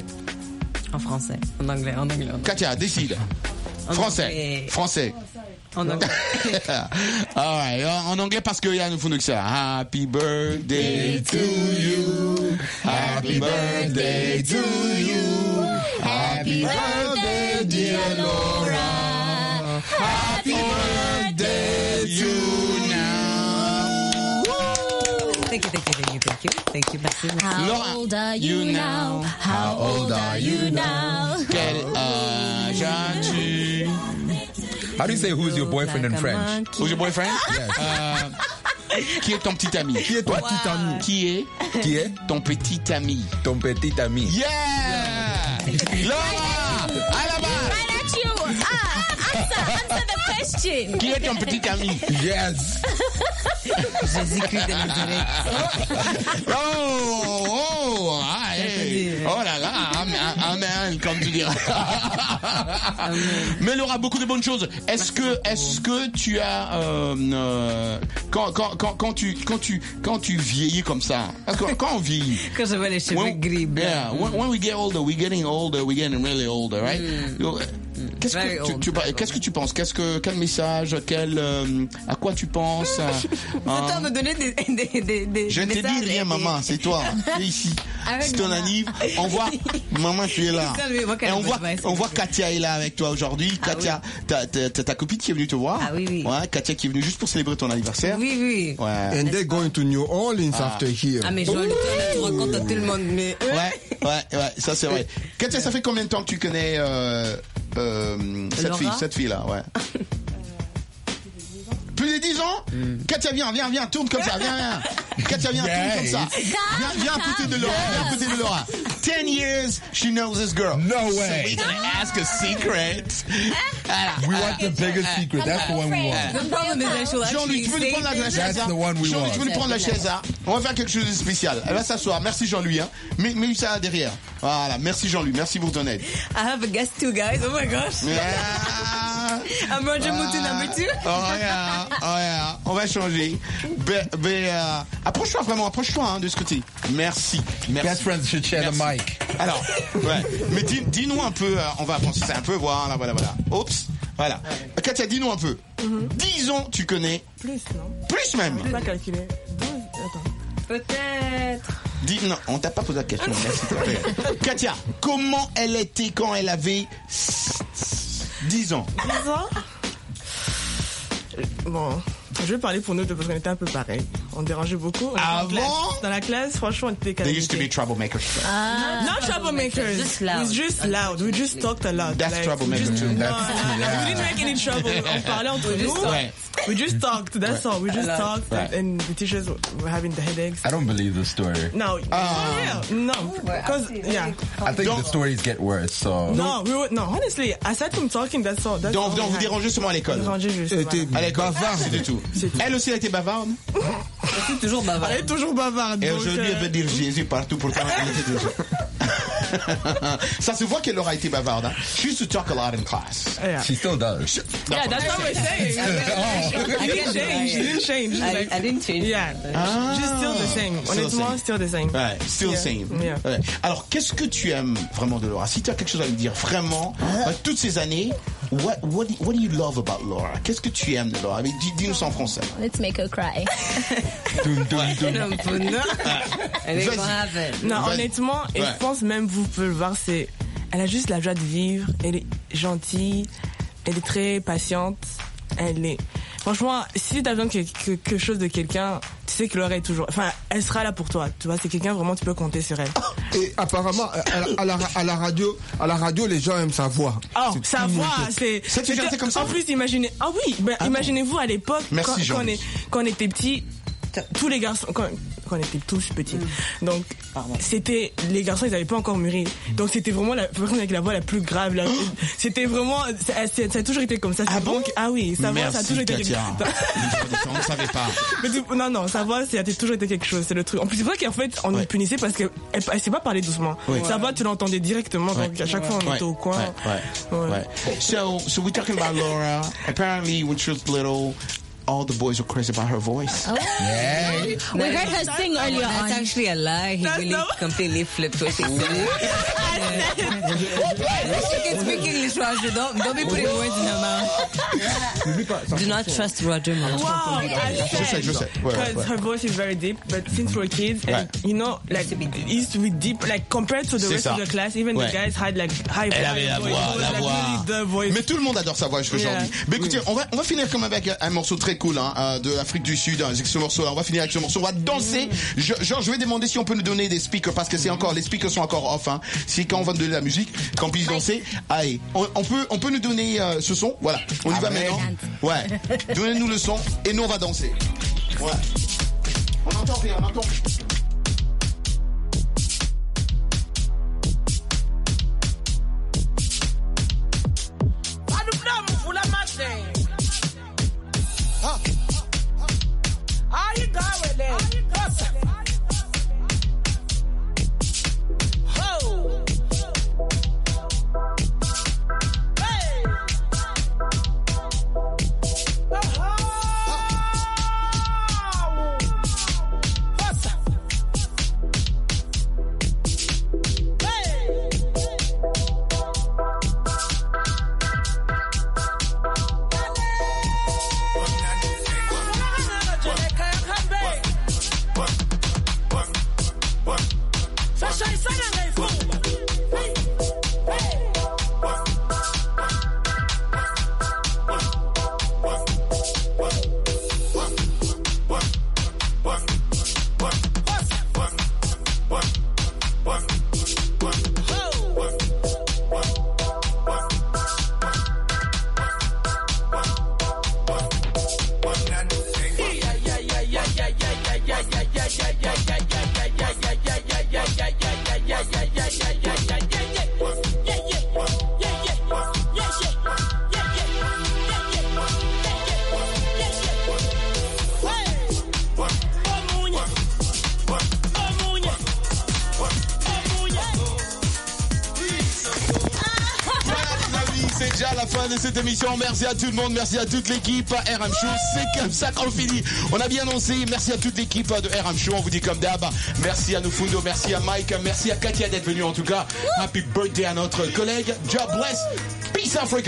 En français. En anglais, en anglais. en anglais. Katia, décide. En Français. anglais. Français. En anglais. All right, en anglais parce qu'il y a nous font que ça. Happy birthday to you. Happy birthday to you. Happy birthday, dear Laura. Happy birthday to you now. Thank you, thank you, thank you, thank you. Thank you, merci. How Laura, old are you, you now? now? How old are you now? Quel âge as-tu? How do you say who's your boyfriend in French? Who's your boyfriend? Yes. Euh, qui est ton petit ami? Qui est ton petit ami? Qui est Qui est ton petit ami? ton petit ami? Yeah! Laura! À la base! Right at you. Ah, answer, answer the question. Qui est ton petit ami? Yes. Jésus-Christ de Nazareth. Oh, oh, ah, hey. Oh là là, amen, amen, comme tu diras. Mais Laura, beaucoup de bonnes choses. Est-ce que, est-ce que tu as, euh, euh, quand, quand, quand, quand tu, quand tu, quand tu vieillis comme ça, quand, quand on vieillit. Quand je vois les cheveux When- gris, blancs. Yeah, when, when we get older, we're getting older, we're getting really older, right? Mm. So, qu'est-ce Very que tu, old, tu, very qu'est-ce que tu penses? Qu'est-ce que quel message? Quel euh, à quoi tu penses? Vous êtes en train de me donner des, des, des, des Je ne te messages dis rien, et- maman, c'est toi. Viens ici. Avec C'est ton maman. anniv. On voit, maman, tu es là. Tell me what kind Et on of voit, advice on you voit give. Katia est là avec toi aujourd'hui. Katia, ta, ta, ta, ta copine qui est venue te voir. Ah oui, oui. Ouais, Katia qui est venue juste pour célébrer ton anniversaire. Oui, oui. Ouais. And they're going to New Orleans Ah. after here. Ah, mais Joël, tu racontes à tout le monde, mais. Ouais, ouais, ouais, ça c'est vrai. Katia, ça fait combien de temps que tu connais euh, euh, cette Laura fille, cette fille-là, ouais. Plus de dix ans? Katia, viens, viens, viens, tourne comme ça, viens, viens. Katia, viens, tourne comme ça. Viens, viens à côté de Laura, viens à côté de Laura. Ten years, she knows this girl. No way. So we're gonna ask a secret. Voilà. We want the biggest secret. That's the one we want. The problem is that she'll Jean-Luc, tu veux lui prendre la chaise? That's hein? the one we Jean-Luc, want. tu veux lui prendre la chaise, hein? On va faire quelque chose de spécial. Elle va s'asseoir. Merci Jean-Luc, hein. Mets, mets ça derrière. Voilà. Merci Jean-Luc. Merci pour ton aide. I have a guest too, guys. Oh my gosh. Yeah. I'm Roger Moutou number two. Oh yeah, oh yeah. On va changer. Ben, ben, euh, approche-toi vraiment, approche-toi hein, de ce côté. Merci. Merci. Best friends should share the Merci. mic. Alors, ouais. Mais dis, dis-nous un peu, euh, on va avancer ça un peu, voilà, voilà, voilà. Oups, voilà. Katia, dis-nous un peu. dix ans, tu connais. Plus, non? Plus même. Je vais pas calculer. douze, attends. Peut-être. Dis, non, on t'a pas posé la question, merci. s'il te plaît. Katia, comment elle était quand elle avait dix ans? dix ans? Bon, je vais parler pour nous deux parce qu'on était un peu pareil. On dérangeait beaucoup. On était Ah en classe. bon? Dans la classe, franchement, on était They used to be calamité. troublemakers. Ah, Not troublemakers. Just loud. We're just loud. We just talked a lot. That's Like, troublemaker we just- too. No, That's we yeah. didn't make any trouble. On parlait entre We just nous. talked. Ouais. We just talked. That's all. We just Right. talked, Right. and the teachers were having the headaches. I don't believe the story. No, Ah. for real. No, because yeah. I think Donc- the stories get worse. So No, we were no. Honestly, aside from talking, that's all. That's all Donc, we donc vous had. dérangez seulement à l'école. Déranger juste. Elle voilà. était À l'école, bavarde. c'est tout. Elle aussi, elle était bavarde. Je suis toujours bavarde. Elle est toujours bavarde. Et donc, aujourd'hui, elle euh, veut dire Jésus partout, pourtant elle était déjà. Ça se voit qu'elle aura été bavarde. Hein. She used to talk a lot in class. yeah. she still does. Yeah, that's what we're saying. I didn't change. She didn't change. I, Like, I didn't change. yeah, Ah. she's still the same. Still the Honnêtement, same. still the same. Ouais, still Yeah. same. Yeah. Ouais. Alors, qu'est-ce que tu aimes vraiment de Laura? Si tu as quelque chose à lui dire vraiment, euh, toutes ces années, what, what, do- what do you love about Laura? Qu'est-ce que tu aimes de Laura? Mais dis- dis-nous ça en français. Let's make her cry. Dum, dum, dum. Non, pour nous. Elle est Vas-y. grave. Non, Vas-y. honnêtement, et Ouais. je pense même vous pouvez le voir, c'est, elle a juste la joie de vivre. Elle est gentille, elle est très patiente. Elle est, franchement, si t'as besoin de quelque, que- quelque chose de quelqu'un, tu sais que Laura est toujours, enfin, elle sera là pour toi. Tu vois, c'est quelqu'un vraiment, tu peux compter sur elle. Et apparemment, à la, à la- à la radio, à la radio, les gens aiment sa voix. Oh, C'est sa tout le monde voix, qui- c'est. Ça, tu c'était- chantais comme ça? En plus, imaginez. Ah oui, ben, Ah bon? imaginez-vous à l'époque, Merci, quand, quand, on Jean-Luc. est, quand on était petits, tous les garçons, quand, quand on était tous petits. Donc, c'était, les garçons, ils n'avaient pas encore mûri. Donc, c'était vraiment la personne avec la voix la plus grave. la- c'était vraiment, ça, ça- ça a toujours été comme ça. Ah bon? Donc, ah oui, sa voix, ça a Merci, toujours été Katia. quelque On ne savait pas. Mais tu- non, non, sa voix, ça a toujours été quelque chose. C'est le truc. En plus, c'est vrai qu'en fait, on Ouais. nous punissait parce qu'elle elle, elle sait pas parler doucement. Oui. Sa voix, tu l'entendais directement. Donc, à chaque fois, on Ouais, était au coin. ouais, ouais, ouais. So, so we're talking about Laura. Apparently, when she was little, all the boys were crazy about her voice. Yeah. We heard her sing earlier That's on. actually a lie. He That's really not- completely flipped what she said. She can speak English, Roger. Don't, don't be putting words in her mouth. Do not trust Roger Moore. Wow, I Je sais, je sais. Ouais, Because ouais. her voice is very deep, but since we're kids, and Ouais. you know, like it used to be deep, like compared to the C'est rest ça. of the class, even Ouais. the guys had like high Elle avait la voice. voix, It was la like voix. really the voice. Mais tout le monde adore sa voix aujourd'hui. Yeah. Mais écoutez, on va, on va finir quand même avec un morceau très cool hein, euh, de l'Afrique du Sud. Hein, avec ce morceau-là, on va finir avec ce morceau. On va danser. Je, genre, je vais demander si on peut nous donner des speakers parce que c'est encore, les speakers sont encore off. Hein. C'est quand on va nous donner la musique, qu'on puisse danser. Allez, on, on peut, on peut nous donner euh, ce son. Voilà, on y va maintenant. Ouais. Donnez-nous le son et nous on va danser. Ouais. On entend rien, on entend. déjà la fin de cette émission. Merci à tout le monde, merci à toute l'équipe R M Show. C'est comme ça qu'on finit. On a bien annoncé. Merci à toute l'équipe de R M Show. On vous dit comme d'hab. Merci à Nufundo, merci à Mike, merci à Katia d'être venue en tout cas. Happy birthday à notre collègue. God bless. Peace Africa.